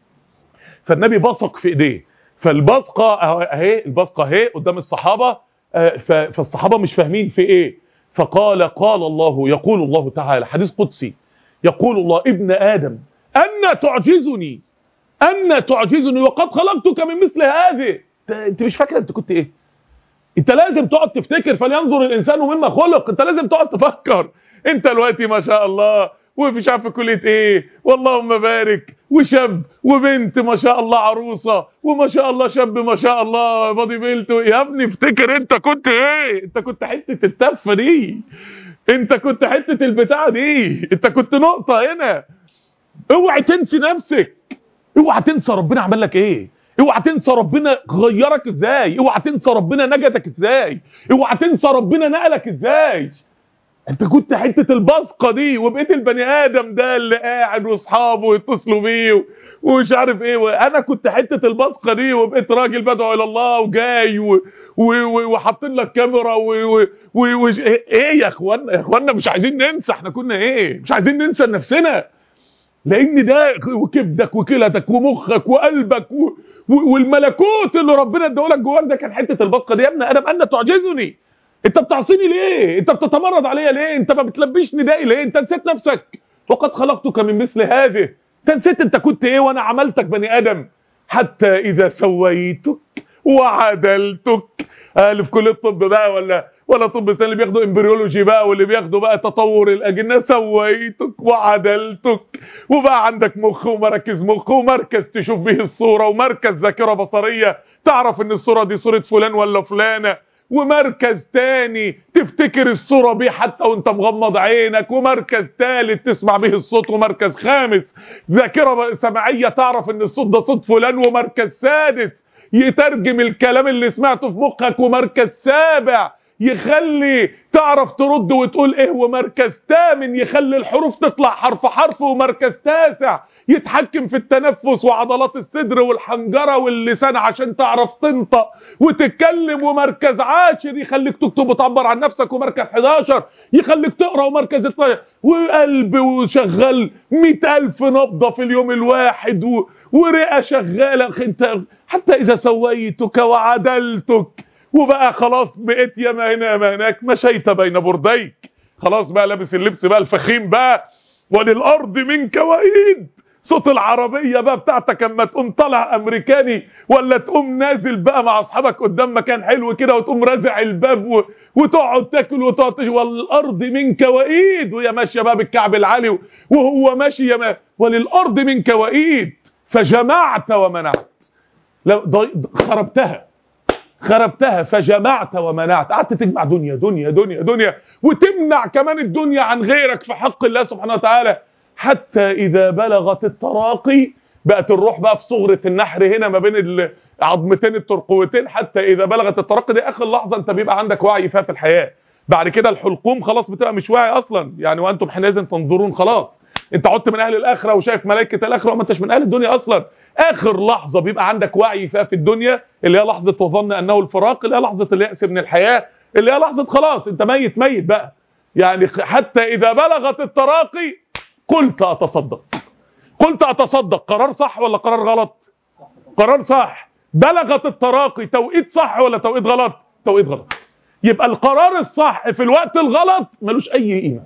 فالنبي بصق في ايديه. فالبصقه اهي، البصقه اهي قدام الصحابه، فالصحابه مش فاهمين في ايه. فقال قال الله، يقول الله تعالى، حديث قدسي، يقول الله ابن آدم أن تعجزني أن تعجزني وقد خلقتك من مثل هذه. انت مش فاكر انت كنت ايه؟ انت لازم تقعد تفتكر، فلينظر الانسان مما خلق. انت لازم تقعد تفكر. انت دلوقتي ما شاء الله ومش عارف في كليه ايه، واللهم بارك، وشاب وبنت ما شاء الله عروسه، وما شاء الله شاب ما شاء الله بادي بيلت. يا ابني افتكر انت كنت ايه؟ انت كنت حته التفه دي، انت كنت حته البتاعه دي، انت كنت نقطه هنا. اوعى تنسي نفسك، اوعى تنسى ربنا عمل لك ايه، اوعى تنسى ربنا غيرك ازاي، اوعى تنسى ربنا نجدك ازاي، اوعى تنسى ربنا نقلك ازاي. انت كنت حته البصقه دي، وبقيت البني ادم ده اللي قاعد واصحابه يتصلوا بيه ومش عارف ايه. انا كنت حته البصقه دي، وبقيت راجل بدعو الى الله وجاي وحاطين لك كاميرا و... و... و... ايه يا اخوانا يا اخوانا مش عايزين ننسى احنا كنا ايه، مش عايزين ننسى نفسنا، لان ده وكبدك وكلتك ومخك وقلبك و... و... والملكوت اللي ربنا اداهولك جواك ده كان حته البصقه دي. يا ابن ادم انا تعجزني، انت بتعصيني ليه؟ انت بتتمرد عليا ليه؟ انت ما بتلبيش ندائي ليه؟ انت نسيت نفسك؟ وقد خلقتك من مثل هذه. انت نسيت انت كنت ايه وانا عملتك بني ادم؟ حتى اذا سويتك وعدلتك. اللي في كليه الطب بقى ولا ولا طب سنه اللي بياخدوا امبريولوجي بقى واللي بياخدوا بقى تطور الاجنه، سويتك وعدلتك، وبقى عندك مخ ومركز مخ ومركز تشوف به الصوره، ومركز ذاكره بصريه تعرف ان الصوره دي صوره فلان ولا فلانه، ومركز تاني تفتكر الصورة بيه حتى وانت مغمض عينك، ومركز تالت تسمع به الصوت، ومركز خامس ذاكرة سمعية تعرف ان الصوت ده صوت فلان، ومركز سادس يترجم الكلام اللي سمعته في مخك، ومركز سابع يخلي تعرف ترد وتقول ايه، ومركز ثامن يخلي الحروف تطلع حرف حرف، ومركز تاسع يتحكم في التنفس وعضلات الصدر والحنجرة واللسان عشان تعرف تنطق وتتكلم، ومركز عاشر يخليك تكتب وتعبر عن نفسك، ومركز حداشر يخليك تقرأ، ومركز اتناشر وقلب وشغل مئة ألف نبضة في اليوم الواحد و... ورئة شغالة. انت حتى إذا سويتك وعدلتك، وبقى خلاص بقيت يا هنا يا هناك، مشيت بين برديك، خلاص بقى لابس اللبس بقى الفخيم بقى، وللأرض منك وإيد. صوت العربية بقى بتاعتك اما تقوم طالع امريكاني، ولا تقوم نازل بقى مع اصحابك قدام مكان حلو كده وتقوم رازع الباب و... وتقعد تاكل وتقعد تشرب، والارض منك وايد، وهي ماشيه بقى بالكعب العالي وهو ماشي ما... وللارض منك وايد فجمعت ومنعت. لو ضي... خربتها خربتها فجمعت ومنعت، قعدت تجمع دنيا دنيا دنيا دنيا وتمنع كمان الدنيا عن غيرك في حق الله سبحانه وتعالى. حتى إذا بلغت التراقي، بقت الروح بقى في صغرة النحر هنا ما بين العظمتين الترقوتين، حتى إذا بلغت التراقي دي آخر لحظة أنت بيبقى عندك وعي فيها في الحياة. بعد كده الحلقوم خلاص بتبقى مش واعي أصلا يعني، وأنتم حينئذ تنظرون، خلاص أنت عدت من أهل الآخرة وشايف ملائكة الآخرة وما أنتش من أهل الدنيا أصلا. آخر لحظة بيبقى عندك وعي فيها في الدنيا اللي هي لحظة وظن أنه الفراق، اللي هي لحظة اليأس من الحياة، اللي هي لحظة خلاص أنت ميت ميت بقى يعني. حتى إذا بلغت التراقي قلت أتصدق. قلت أتصدق قرار صح ولا قرار غلط؟ قرار صح. بلغت التراقي توقيت صح ولا توقيت غلط؟ توقيت غلط. يبقى القرار الصح في الوقت الغلط ملوش أي قيمة.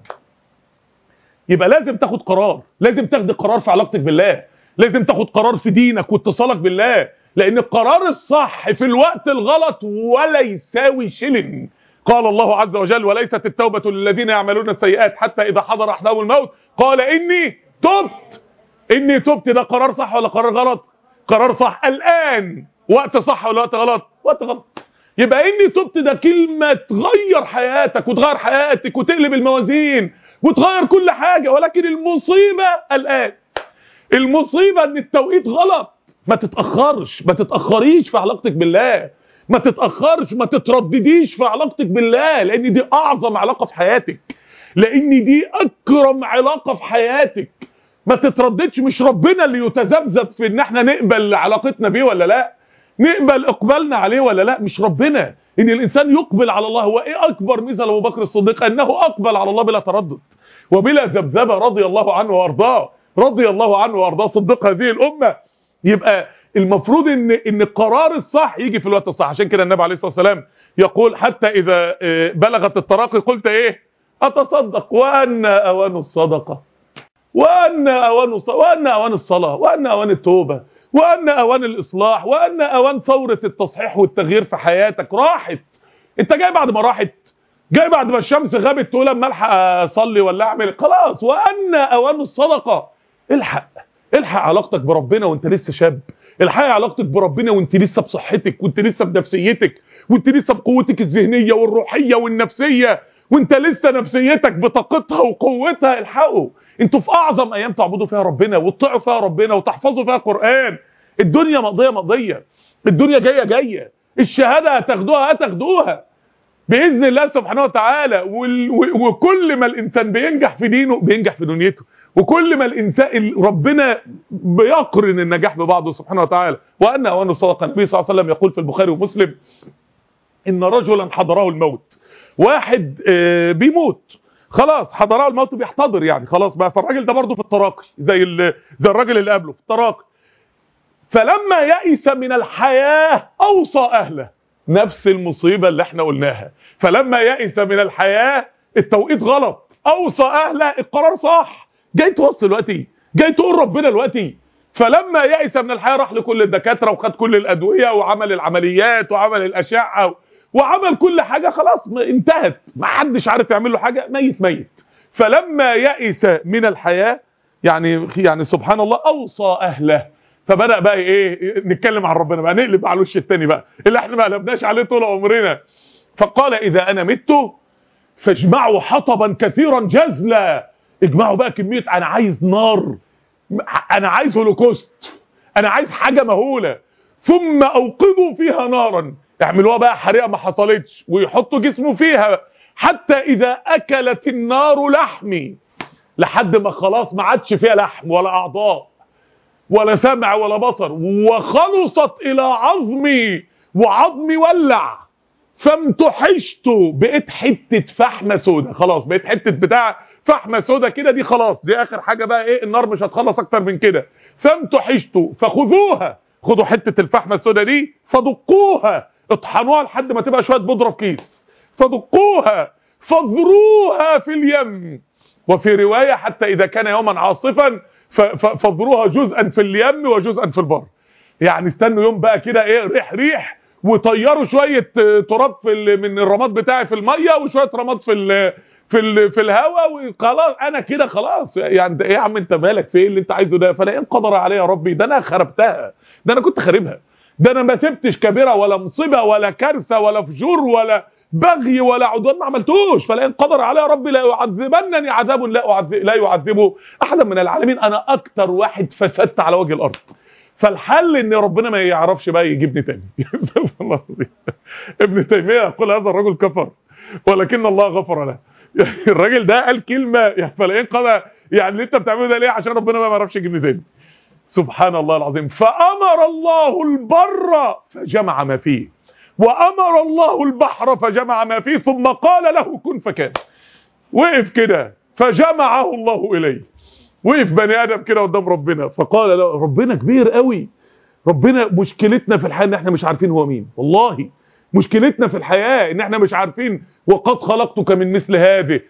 يبقى لازم تاخد قرار، لازم تاخد قرار في علاقتك بالله، لازم تاخد قرار في دينك واتصالك بالله، لأن القرار الصح في الوقت الغلط ولا يساوي شلن. قال الله عز وجل: وليست التوبة للذين يعملون السيئات حتى إذا حضر أحدهم الموت قال إني تبت. إني تبت ده قرار صح ولا قرار غلط؟ قرار صح. الآن وقت صح ولا وقت غلط؟ وقت غلط. يبقى إني تبت ده كلمة تغير حياتك وتغير حياتك وتقلب الموازين وتغير كل حاجة، ولكن المصيبة الآن. المصيبة إن التوقيت غلط. ما تتأخرش، ما تتأخريش في علاقتك بالله، ما تتأخرش، ما تتردديش في علاقتك بالله، لأن دي أعظم علاقة في حياتك، لأن دي أكرم علاقة في حياتك. ما تترددش، مش ربنا اللي يتذبذب في إن احنا نقبل علاقتنا بيه ولا لا، نقبل إقبالنا عليه ولا لا، مش ربنا. إن الإنسان يقبل على الله. هو إيه أكبر ميزة لأبو بكر الصديق؟ أنه أقبل على الله بلا تردد وبلا ذبذبة رضي الله عنه وأرضاه، رضي الله عنه وأرضاه صديق هذه الأمة. يبقى المفروض ان ان القرار الصح يجي في الوقت الصح. عشان كده النبي عليه الصلاه والسلام يقول: حتى اذا بلغت التراقي قلت ايه؟ اتصدق. وان اوان الصدقه، وان اوان وان اوان الصلاه، وان اوان التوبه، وان اوان الاصلاح، وان اوان ثوره التصحيح والتغيير في حياتك. راحت، انت جاي بعد ما راحت، جاي بعد ما الشمس غابت تقول اما الحق اصلي ولا اعمل، خلاص. وان اوان الصدقه. الحق الحق علاقتك بربنا وانت لسه شاب، الحق علاقتك بربنا وانت لسه بصحتك، وانت لسه بنفسيتك، وانت لسه بقوتك الذهنيه والروحيه والنفسيه، وانت لسه نفسيتك بطاقتها وقوتها. الحقوا، انتوا في اعظم ايام تعبدوا فيها ربنا وتطيعوا فيها ربنا وتحفظوا فيها قرآن. الدنيا مقضيه مقضيه، الدنيا جايه جايه، الشهاده هتاخدوها هتاخدوها، باذن الله سبحانه وتعالى. وكل ما الانسان بينجح في دينه بينجح في دنيته، وكل ما الانسان ربنا بيقرن النجاح ببعضه سبحانه وتعالى. وان وان صدق النبي صلى الله عليه وسلم يقول في البخاري ومسلم ان رجلا حضره الموت. واحد بيموت خلاص، حضره الموت بيحتضر يعني خلاص بقى، فالراجل ده برضه في التراقي زي زي الراجل اللي قبله في التراقي. فلما يئس من الحياه اوصى اهله، نفس المصيبه اللي احنا قلناها. فلما يئس من الحياه التوقيت غلط، اوصى اهله القرار صح. جاي توصي دلوقتي، جاي تقول ربنا دلوقتي. فلما يئس من الحياه راح لكل الدكاتره وخد كل الادويه وعمل العمليات وعمل الاشعه وعمل كل حاجه، خلاص انتهت، ما حدش عارف يعمل له حاجه، ميت ميت. فلما يئس من الحياه يعني يعني سبحان الله اوصى اهله. فبدأ بقى ايه نتكلم عن ربنا بقى، نقلب على الوش التاني بقى اللي احنا ما قلبناش عليه طول عمرنا. فقال اذا انا مت فاجمعوا حطبا كثيرا جزلا. اجمعوا بقى كميه، انا عايز نار، انا عايز هولوكوست، انا عايز حاجه مهوله. ثم اوقدوا فيها نارا، يعملوها بقى حريقه ما حصلتش ويحطوا جسمه فيها حتى اذا اكلت النار لحمي، لحد ما خلاص ما عادش فيها لحم ولا اعضاء ولا سمع ولا بصر، وخلصت الى عظمي وعظمي ولع، فامتحشت، بقيت حته فحمه سودا، خلاص بقيت حته بتاع فحمه سودا كده، دي خلاص دي اخر حاجه بقى، ايه النار مش هتخلص اكتر من كده. فامتحشت فخذوها، خدوا حته الفحمه السودا دي فدقوها، اطحنوها لحد ما تبقى شويه بودره في كيس، فدقوها فاذروها في اليم. وفي روايه حتى اذا كان يوما عاصفا فاذروها جزءا في اليم وجزءا في البر. يعني استنوا يوم بقى كده ايه ريح ريح، وطيروا شويه تراب في من الرماد بتاعي في الميه وشويه رماد في ال في ال في الهواء، وخلاص انا كده خلاص. يعني ايه يا عم انت مالك في ايه اللي انت عايزه ده؟ فلا ان قدر علي يا ربي، ده انا خربتها، ده انا كنت خاربها، ده انا ما سبتش كبيره ولا مصيبه ولا كارثه ولا فجور ولا بغي ولا عدوان، ما عملتوش. فلئن قدر علي يا ربي لا يعذبنني عذاب لا أعذب لا يعذبه احدا من العالمين. انا اكتر واحد فسدت على وجه الارض. فالحل ان ربنا ما يعرفش بقى يجيبني تاني. الله العظيم. ابن تيميه يقول هذا الرجل كفر ولكن الله غفر له. الراجل ده قال كلمه يعني فلئن قدر، يعني اللي انت بتعمله ده ليه؟ عشان ربنا ما يعرفش يجيبني تاني. سبحان الله العظيم. فامر الله البر فجمع ما فيه، وامر الله البحر فجمع ما فيه، ثم قال له كن فكان. وقف كده فجمعه الله اليه. وقف بني ادم كده قدام ربنا فقال له ربنا كبير قوي. ربنا مشكلتنا في الحياه ان احنا مش عارفين هو مين. والله مشكلتنا في الحياه ان احنا مش عارفين وقد خلقتك من مثل هذه.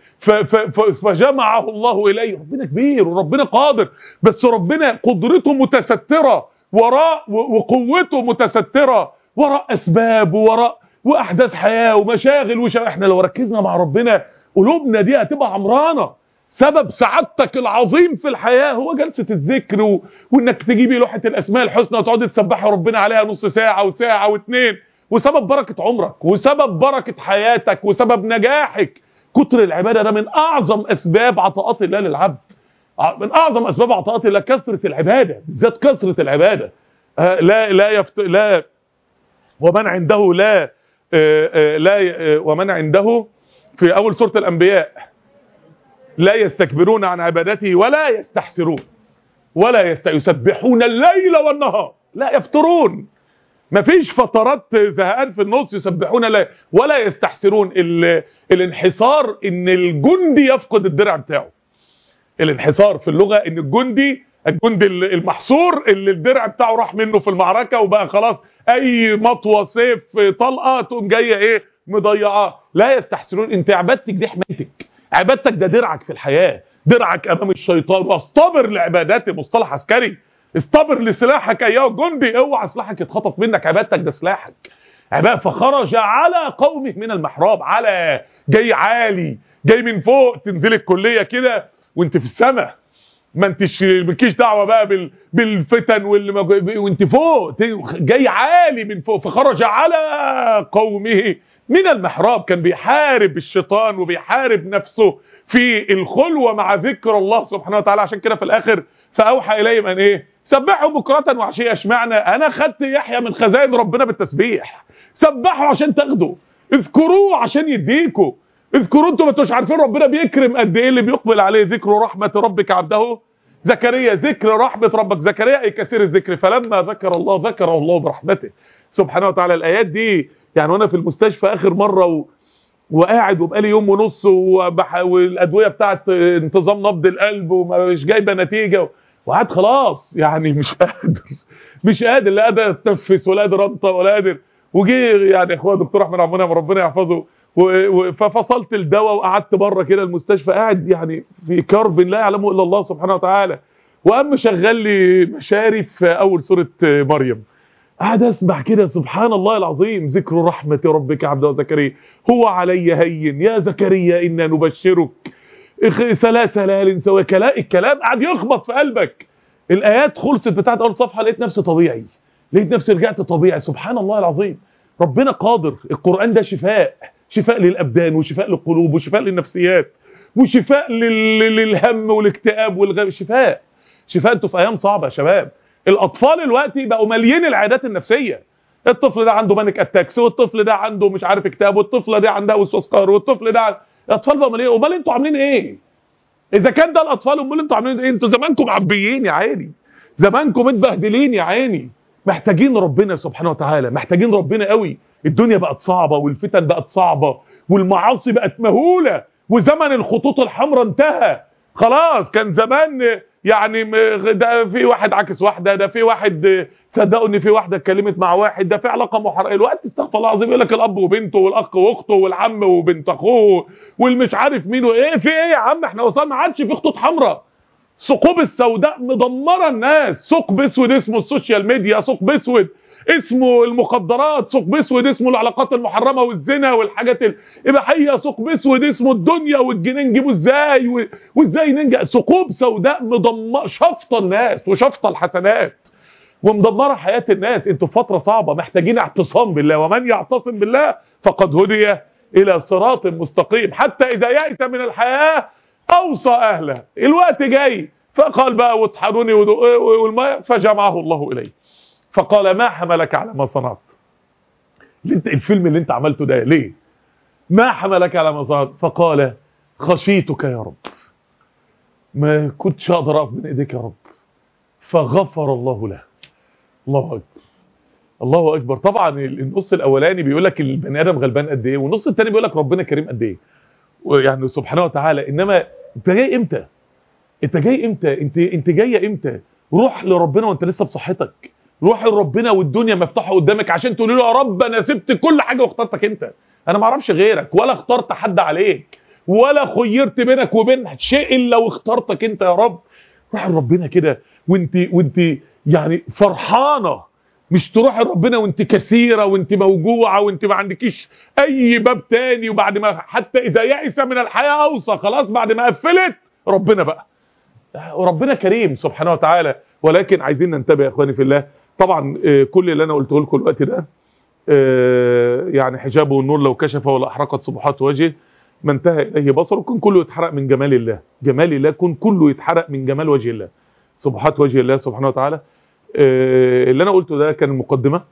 فجمعه الله اليه. ربنا كبير وربنا قادر، بس ربنا قدرته متستره وراء، وقوته متستره وراء اسباب ووراء واحداث حياه ومشاغل وشا. احنا لو ركزنا مع ربنا قلوبنا دي هتبقى عمرانه. سبب سعادتك العظيم في الحياه هو جلسه الذكر و... وانك تجيبي لوحه الاسماء الحسنى وتقعدي تسبحي ربنا عليها نص ساعه وساعه واثنين. وسبب بركه عمرك وسبب بركه حياتك وسبب نجاحك. كتر العباده ده من اعظم اسباب عطاءات الله للعبد. من اعظم اسباب عطاءات الله كثره العباده، بالذات كثره العباده. آه لا لا يفت... لا ومن عنده لا آه آه لا آه ومن عنده في اول سوره الانبياء لا يستكبرون عن عبادته ولا يستحسرون ولا يست... يسبحون الليل والنهار لا يفترون. مفيش فترات زهقان في النص. يسبحون الليل ولا يستحسرون. ال... الانحسار ان الجندي يفقد الدرع بتاعه. الانحسار في اللغه ان الجندي الجندي المحصور اللي الدرع بتاعه راح منه في المعركه وبقى خلاص اي مطوه سيف طلقه تقوم جايه ايه مضيعاه. لا يستحسرون. انت عبادتك دي حمايتك، عبادتك ده درعك في الحياه، درعك امام الشيطان. واصطبر لعباداتي مصطلح عسكري. اصطبر لسلاحك ايها الجندي، اوعى سلاحك يتخطف منك. عبادتك ده سلاحك. عباد فخرج على قومه من المحراب. على جاي عالي، جاي من فوق. تنزل الكليه كده وانت في السماء، ما انتش مالكيش دعوه بقى بال... بالفتن واللي وانت فوق، جاي عالي من فوق. فخرج على قومه من المحراب. كان بيحارب الشيطان وبيحارب نفسه في الخلوه مع ذكر الله سبحانه وتعالى. عشان كده في الاخر فاوحى اليهم ان ايه سبحوا بكره وعشيه. اشمعنى؟ انا خدت يحيى من خزائن ربنا بالتسبيح. سبحوا عشان تاخدوا. اذكروه عشان يديكوا. اذكروا انتوا ما انتوش عارفين ربنا بيكرم قد ايه اللي بيقبل عليه. ذكر رحمة ربك عبده زكريا، ذكر رحمة ربك زكريا اي كثير الذكر، فلما ذكر الله ذكره الله برحمته سبحانه وتعالى. الايات دي يعني وانا في المستشفى اخر مرة و... وقاعد وبقالي يوم ونص وبح... والادويه بتاعت انتظام نبض القلب ومش جايبه نتيجه، وقعد خلاص يعني مش قادر مش قادر لا قادر اتنفس ولا قادر انطق ولا قادر. وجي يعني اخويا دكتور احمد عبد المنعم ربنا يحفظه، ففصلت الدواء وقعدت بره كده المستشفى قاعد يعني في كرب لا يعلمه الا الله سبحانه وتعالى. وقام شغل لي مشاري في اول سوره مريم، قاعد اسمع كده سبحان الله العظيم. ذكر رحمة ربك عبده زكريا هو علي هين يا زكريا إنا نبشرك ثلاث ليال سوى. الكلام قاعد يخبط في قلبك. الآيات خلصت بتاعت أول صفحة لقيت نفسي طبيعي، لقيت نفسي رجعت طبيعي. سبحان الله العظيم. ربنا قادر. القرآن ده شفاء، شفاء للأبدان وشفاء للقلوب وشفاء للنفسيات وشفاء للهم والاكتئاب والغم. شفاء شفاء. انتوا في أيام صعبة يا شباب. الاطفال دلوقتي بقوا مليين العيادات النفسيه. الطفل ده عنده مانيك اتاكس، والطفل ده عنده مش عارف اكتئاب، والطفله دي عندها وسواس قهري، والطفل ده الاطفال بقوا مليين. امال انتوا عاملين ايه؟ اذا كان ده الاطفال امال انتوا عاملين ايه؟ انتوا زمانكم معبيين يا عيني، زمانكم متبهدلين يا عيني. محتاجين ربنا سبحانه وتعالى، محتاجين ربنا قوي. الدنيا بقت صعبه والفتن بقت صعبه والمعاصي بقت مهوله، وزمن الخطوط الحمراء انتهى خلاص. كان زمان يعني ده في واحد عكس واحده، ده في واحد صدقوا ان في واحده اتكلمت مع واحد، ده في علاقه محرقه. الوقت استغفر الله العظيم يقول لك الاب وبنته والاخ واخته والعم وبنت اخوه والمش عارف مين وايه. في ايه يا عم؟ احنا وصلنا ما عادش في خطوط حمراء. ثقوب السوداء مدمره الناس. ثقب اسود اسمه السوشيال ميديا، ثقب اسود اسمه المخدرات، ثقب اسود اسمه العلاقات المحرمه والزنا والحاجات الاباحيه، ثقب اسود اسمه الدنيا والجنين نجيبه ازاي وازاي ننجح. ثقوب سوداء مدمره شفطه الناس وشفطه الحسنات ومدمره حياه الناس. انتوا في فتره صعبه محتاجين اعتصام بالله، ومن يعتصم بالله فقد هدي الى صراط مستقيم. حتى اذا يئس من الحياه اوصى اهله. الوقت جاي فقال بقى واطحنوني والماء فجمعه الله اليه فقال ما حملك على ما صنعت. انت الفيلم اللي انت عملته ده ليه؟ ما حملك على ما صنعت؟ فقال خشيتك يا رب، ما كنتش اقدر اقف من ايديك يا رب، فغفر الله له. الله اكبر الله اكبر. طبعا النص الاولاني بيقول لك البني ادم غلبان قد ايه، والنص الثاني بيقول لك ربنا كريم قد ايه يعني سبحانه وتعالى. انما انت جاي امتى؟ انت جاي امتى؟ انت انت جايه امتى؟ روح لربنا وانت لسه بصحتك، روح لربنا والدنيا مفتوحه قدامك عشان تقول له يا رب انا سبت كل حاجه واخترتك انت. انا ما اعرفش غيرك ولا اخترت حد عليك ولا خيرت بينك وبين شيء الا واخترتك انت يا رب. روح لربنا كده وانت وانت يعني فرحانه، مش تروح لربنا وانت كثيره وانت موجوعه وانت ما عندكيش اي باب تاني. وبعد ما حتى اذا يئس من الحياه اوصى، خلاص بعد ما قفلت ربنا بقى. وربنا كريم سبحانه وتعالى. ولكن عايزين ننتبه يا اخواني في الله. طبعا كل اللي انا قلته لكم الوقت ده يعني حجابه النور لو كشف ولا احرقت صبحات وجهه ما انتهى اليه بصره. كن كله يتحرق من جمال الله، جمال الله كن كله يتحرق من جمال وجه الله، صبحات وجه الله سبحانه وتعالى. اللي انا قلته ده كان المقدمه.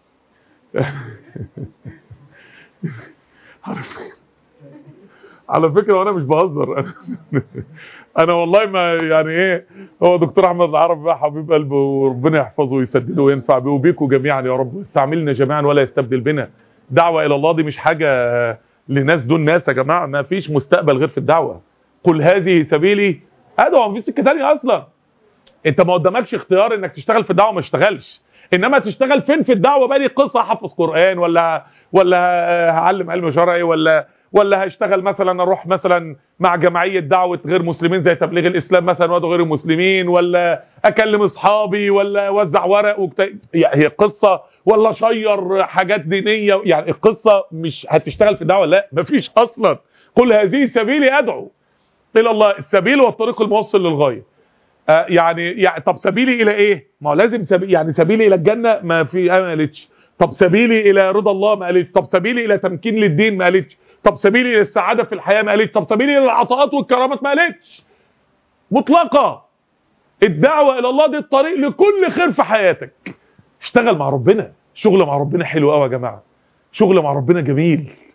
على فكره وانا مش بهزر، انا والله ما يعني ايه. هو دكتور احمد العربي بقى حبيب قلبه وربنا يحفظه ويسدده وينفع بيه وبيكم جميعا يا رب، ويستعملنا جميعا ولا يستبدل بنا. دعوه الى الله دي مش حاجه لناس دون ناس يا جماعه، ما فيش مستقبل غير في الدعوه. قل هذه سبيلي ادعو، مفيش سكه ثانيه اصلا. انت ما قدامكش اختيار انك تشتغل في الدعوه ما تشتغلش، انما تشتغل فين في الدعوه بقى. دي قصه احفظ قران ولا ولا هعلم علم شرعي ولا ولا هشتغل مثلا اروح مثلا مع جمعيه دعوه غير مسلمين زي تبليغ الاسلام مثلا وادعو غير المسلمين، ولا اكلم اصحابي ولا اوزع ورق وكت... يعني هي قصه ولا شير حاجات دينيه. يعني القصه مش هتشتغل في الدعوه، لا مفيش اصلا. قل هذه سبيلي ادعو الى الله. السبيل والطريق الموصل للغايه. آه يعني يعني طب سبيلي الى ايه؟ ما هو لازم سبيل، يعني سبيلي الى الجنه ما في ما قالتش. طب سبيلي الى رضا الله ما قالتش. طب سبيلي الى تمكين للدين ما قالتش. طب سبيلي الى السعاده في الحياه ما قالتش. طب سبيلي الى العطاءات والكرامات ما قالتش. مطلقه. الدعوه الى الله دي الطريق لكل خير في حياتك. اشتغل مع ربنا، شغل مع ربنا حلو قوي يا جماعه، شغل مع ربنا جميل.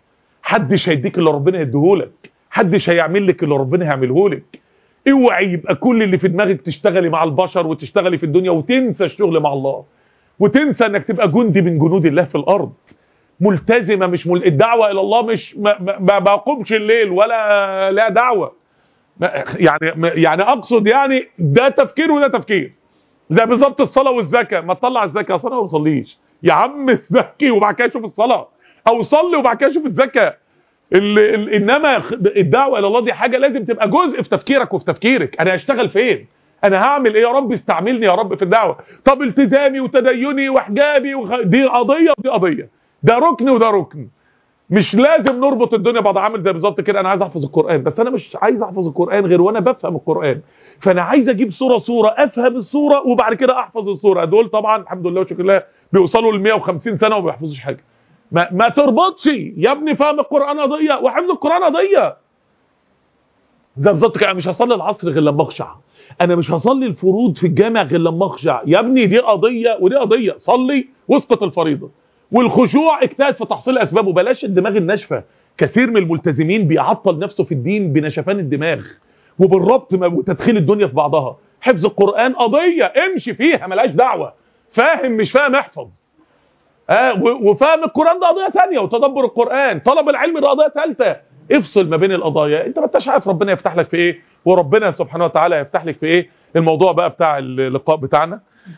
حدش هيديك اللي ربنا يديهولك، حدش هيعمل لك اللي ربنا هيعمله لك. اوعي يبقى كل اللي في دماغك تشتغلي مع البشر وتشتغلي في الدنيا وتنسى الشغل مع الله، وتنسى انك تبقى جندي من جنود الله في الارض. ملتزمه، مش مل... الدعوه الى الله مش ما, ما بقومش الليل ولا لا دعوه، يعني يعني اقصد يعني ده تفكير وده تفكير. زي بالظبط الصلاه والزكاه، ما تطلع الزكاه اصل انا ما بصليش يا عم، زكي وبعد كده شوف الصلاه، او صلي وبعد كده شوف الزكاه. ال... ال... انما الدعوه الى الله دي حاجه لازم تبقى جزء في تفكيرك وفي تفكيرك. انا هشتغل فين؟ انا هعمل ايه يا رب؟ استعملني يا رب في الدعوه. طب التزامي وتديني وحجابي وخ... دي قضيه ودي قضيه، ده ركن وده ركن. مش لازم نربط الدنيا بعض. عامل زي بالظبط كده، انا عايز احفظ القران بس انا مش عايز احفظ القران غير وانا بفهم القران، فانا عايز اجيب صوره صوره افهم الصوره وبعد كده احفظ الصوره. دول طبعا الحمد لله وشكر الله بيوصلوا ل مية وخمسين سنه وما بيحفظوش حاجه. ما, ما تربطش يا ابني فهم القران قضيه وحفظ القران قضيه. ده بالظبط كده، مش هصلي العصر غير لما اخشع، انا مش هصلي الفروض في الجامع غير لما اخشع. يا ابني دي قضيه ودي قضيه، صلي واسقط الفريضه. والخشوع اجتهد في تحصيل اسبابه، بلاش الدماغ الناشفه. كثير من الملتزمين بيعطل نفسه في الدين بنشفان الدماغ وبالربط وتدخيل الدنيا في بعضها. حفظ القران قضيه امشي فيها ملهاش دعوه، فاهم مش فاهم احفظ. اه وفهم القران ده قضيه ثانيه، وتدبر القران طلب العلم ده قضيه ثالثه. افصل ما بين القضايا، انت ما انتش عارف ربنا يفتح لك في ايه وربنا سبحانه وتعالى يفتح لك في ايه. الموضوع بقى بتاع اللقاء بتاعنا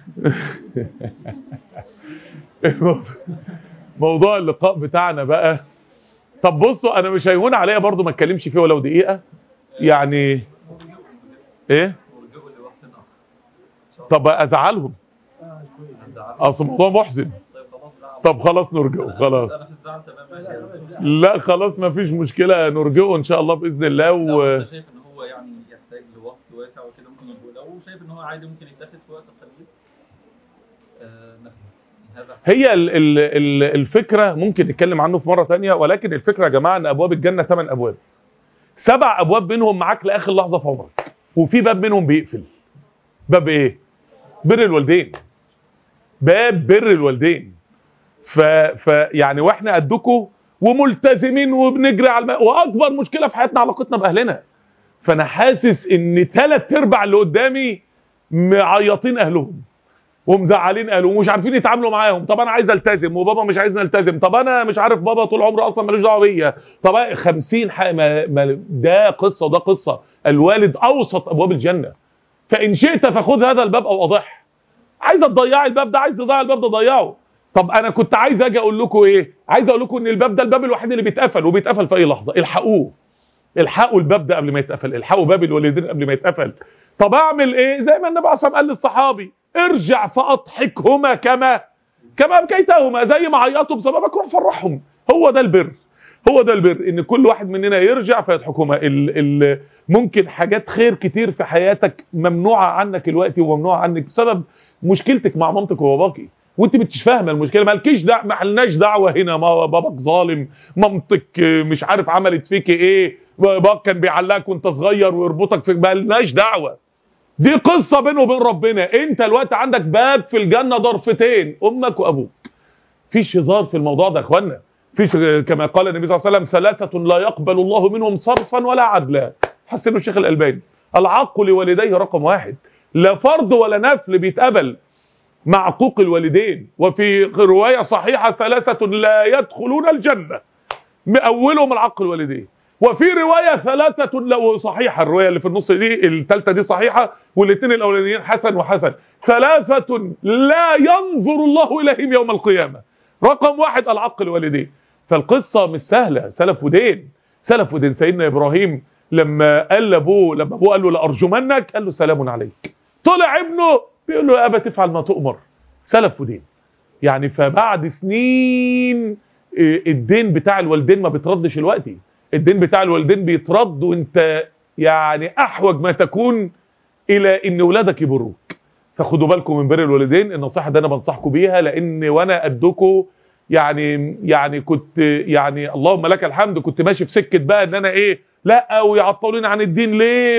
موضوع اللقاء بتاعنا بقى. طب بصوا انا مش هيهون عليا برضو ما اتكلمش فيه ولو دقيقه يعني. ايه طب ازعلهم؟ اصل الموضوع محزن. طب خلاص نرجعه خلاص. لا خلاص ما فيش مشكله، نرجعه ان شاء الله باذن الله. و شايف ان هو يعني يحتاج لوقت واسع وكده ممكن نقول، لو شايف ان هو عادي ممكن يتاخد في وقت قليل. هي ال ال ال الفكرة ممكن نتكلم عنه في مرة تانية، ولكن الفكرة يا جماعة ان ابواب الجنة ثمان ابواب، سبع ابواب منهم معاك لاخر لحظة في عمرك، وفي باب منهم بيقفل. باب ايه؟ بر الوالدين. باب بر الوالدين. ف, ف يعني واحنا قدكم وملتزمين وبنجري على الم... واكبر مشكلة في حياتنا علاقتنا باهلنا. فانا حاسس ان ثلاث ارباع اللي قدامي معيطين اهلهم ومزعلين اهله ومش عارفين يتعاملوا معاهم. طب انا عايز التزم وبابا مش عايزني التزم، طب انا مش عارف بابا طول عمره اصلا ملوش دعوه بيا. طب خمسين حق ما ما ده قصه وده قصه. الوالد اوسط ابواب الجنه، فان شئت فخذ هذا الباب او اضح. عايز تضيعي الباب ده، عايز تضيع الباب ده ضيعه. طب انا كنت عايز اجي اقول لكم ايه؟ عايز اقول لكم ان الباب ده الباب الوحيد اللي بيتقفل، وبيتقفل في اي لحظه. الحقوه، الحقوا الباب ده قبل ما يتقفل، الحقوا باب الوالدين قبل ما يتقفل. طب اعمل ايه؟ زي ما النبي عليه الصلاه والسلام قال للصحابي ارجع فاضحكهما كما كما بكيتهما، زي ما عيطوا بسببك روح فرحهم. هو ده البر، هو ده البر، ان كل واحد مننا يرجع فيضحكهما. ال ال ممكن حاجات خير كتير في حياتك ممنوعه عنك الوقت وممنوعه عنك بسبب مشكلتك مع مامتك وباباكي، وانت مش فاهمه المشكله. مالكيش دعوه، ما لناش دعوه هنا. ما باباك ظالم، مامتك مش عارف عملت فيك ايه، باباك كان بيعلقك وانت صغير ويربطك في، ما لناش دعوه. دي قصة بينه وبين ربنا. انت الوقت عندك باب في الجنة ضرفتين، امك وابوك. فيش هزار في الموضوع ده يا اخوانا. فيش، كما قال النبي صلى الله عليه وسلم ثلاثة لا يقبل الله منهم صرفا ولا عدلا، حسنه الشيخ الألباني. العق لوالديه رقم واحد، لا فرض ولا نفل بيتقبل مع عقوق الوالدين. وفي رواية صحيحة ثلاثة لا يدخلون الجنة، اولهم العق الوالدين. وفي رواية ثلاثة لو صحيحة، الرواية اللي في النص دي الثالثة دي صحيحة، والاثنين الاولانيين حسن وحسن. ثلاثة لا ينظر الله اليهم يوم القيامة، رقم واحد العق الوالدين. فالقصة مش سهلة، سلف ودين، سلف ودين. سيدنا ابراهيم لما قال لابوه، لما ابوه قال له لارجمنك، قال له سلام عليك. طلع ابنه بيقول له يا ابا تفعل ما تؤمر. سلف ودين يعني. فبعد سنين الدين بتاع الوالدين ما بيتردش الوقتي، الدين بتاع الوالدين بيترد وانت يعني احوج ما تكون الى ان ولادك يبروك. فخدوا بالكم من بر الوالدين. النصيحه دي انا بنصحكم بيها، لان وانا قدكم يعني يعني كنت يعني اللهم لك الحمد كنت ماشي في سكه بقى ان انا ايه، لا ويعطلوني عن الدين ليه.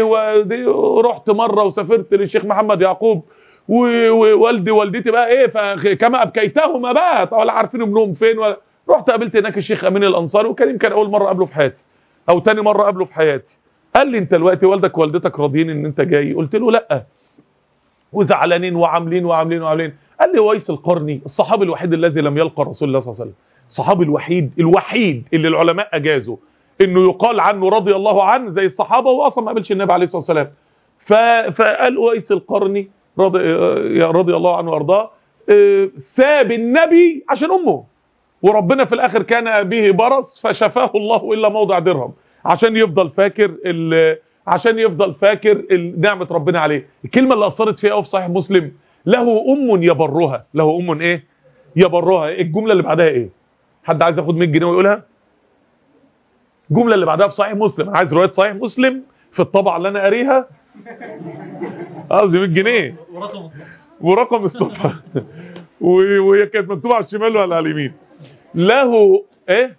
ورحت مره وسافرت للشيخ محمد يعقوب ووالدي والدتي بقى ايه، فكما ابكيتهما بقى ولا عارفين ابنهم فين ولا رحت قابلت هناك الشيخ امين الانصاري، وكان يمكن اول مره اقابله في حياتي او تاني مره اقابله في حياتي. قال لي انت دلوقتي والدك ووالدتك راضيين ان انت جاي؟ قلت له لا، وزعلانين وعاملين وعاملين وعاملين. قال لي ويس القرني الصحابي الوحيد الذي لم يلقى رسول الله صلى الله عليه وسلم، الصحابي الوحيد الوحيد اللي العلماء اجازوا انه يقال عنه رضي الله عنه زي الصحابه، واصلا ما قابلش النبي عليه الصلاه والسلام. فقال ويس القرني رضي, رضي الله عنه وارضاه ساب النبي عشان امه، وربنا في الاخر كان به برص فشفاه الله الا موضع درهم، عشان يفضل فاكر عشان يفضل فاكر نعمه ربنا عليه. الكلمه اللي اثرت فيها في صحيح مسلم، له ام يبرها، له ام ايه يبرها. الجمله اللي بعدها ايه؟ حد عايز ياخد مية جنيه ويقولها؟ الجمله اللي بعدها في صحيح مسلم، انا عايز روايه صحيح مسلم في الطبعه اللي انا قاريها، قصدي مية جنيه ورقم الصفحه وهي كانت مكتوبه على الشمال ولا على اليمين. له ايه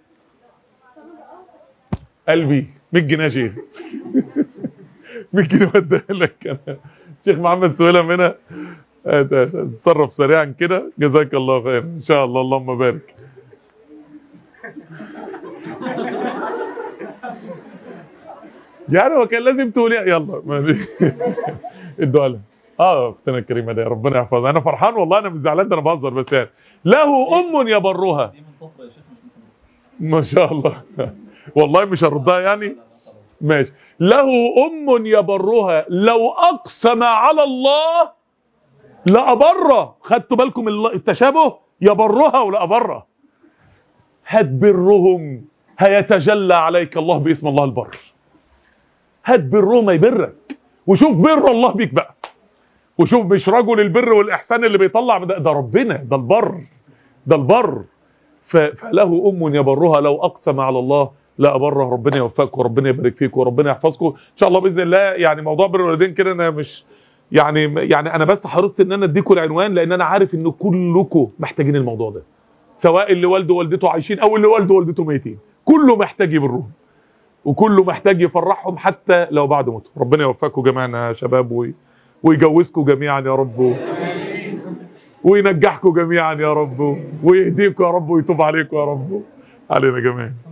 قلبي مية جنيه يا شيخ مية جنيه وديها لك انا الشيخ محمد سويلم هنا، اتصرف سريعا كده، جزاك الله خير ان شاء الله، اللهم بارك. يعني هو كان لازم تقول يلا ادوا لها. اه اختنا الكريمه ده ربنا يحفظها، انا فرحان والله، انا مش زعلان، ده انا بهزر بس. يعني له ام يبرها، ما شاء الله والله مش هردها يعني، ماشي. له ام يبرها لو اقسم على الله لأبره. خدتوا بالكم التشابه؟ يبرها ولأبره. هتبرهم هيتجلى عليك الله باسم الله البر. هتبرهم يبرك، وشوف بر الله بيك بقى، وشوف مش رجل البر والإحسان اللي بيطلع ده, ده ربنا، ده البر، ده البر. فله أم يبرها لو أقسم على الله لا أبره. ربنا يوفقك وربنا يبارك فيك وربنا يحفظكم إن شاء الله بإذن الله. يعني موضوع بر الوالدين كده أنا مش يعني يعني أنا بس حرصت إن أنا أديكم العنوان، لأن أنا عارف إن كلكم محتاجين الموضوع ده، سواء اللي والده ووالدته عايشين أو اللي والده ووالدته ميتين، كله محتاج يبرهم وكله محتاج يفرحهم حتى لو بعد موته. ربنا يوفقكم جميعا يا شباب، ويجوزكم جميعا يا رب، وينجحكم جميعا يا رب، ويهديكم يا رب، ويتوب عليكم يا رب علينا جميعا.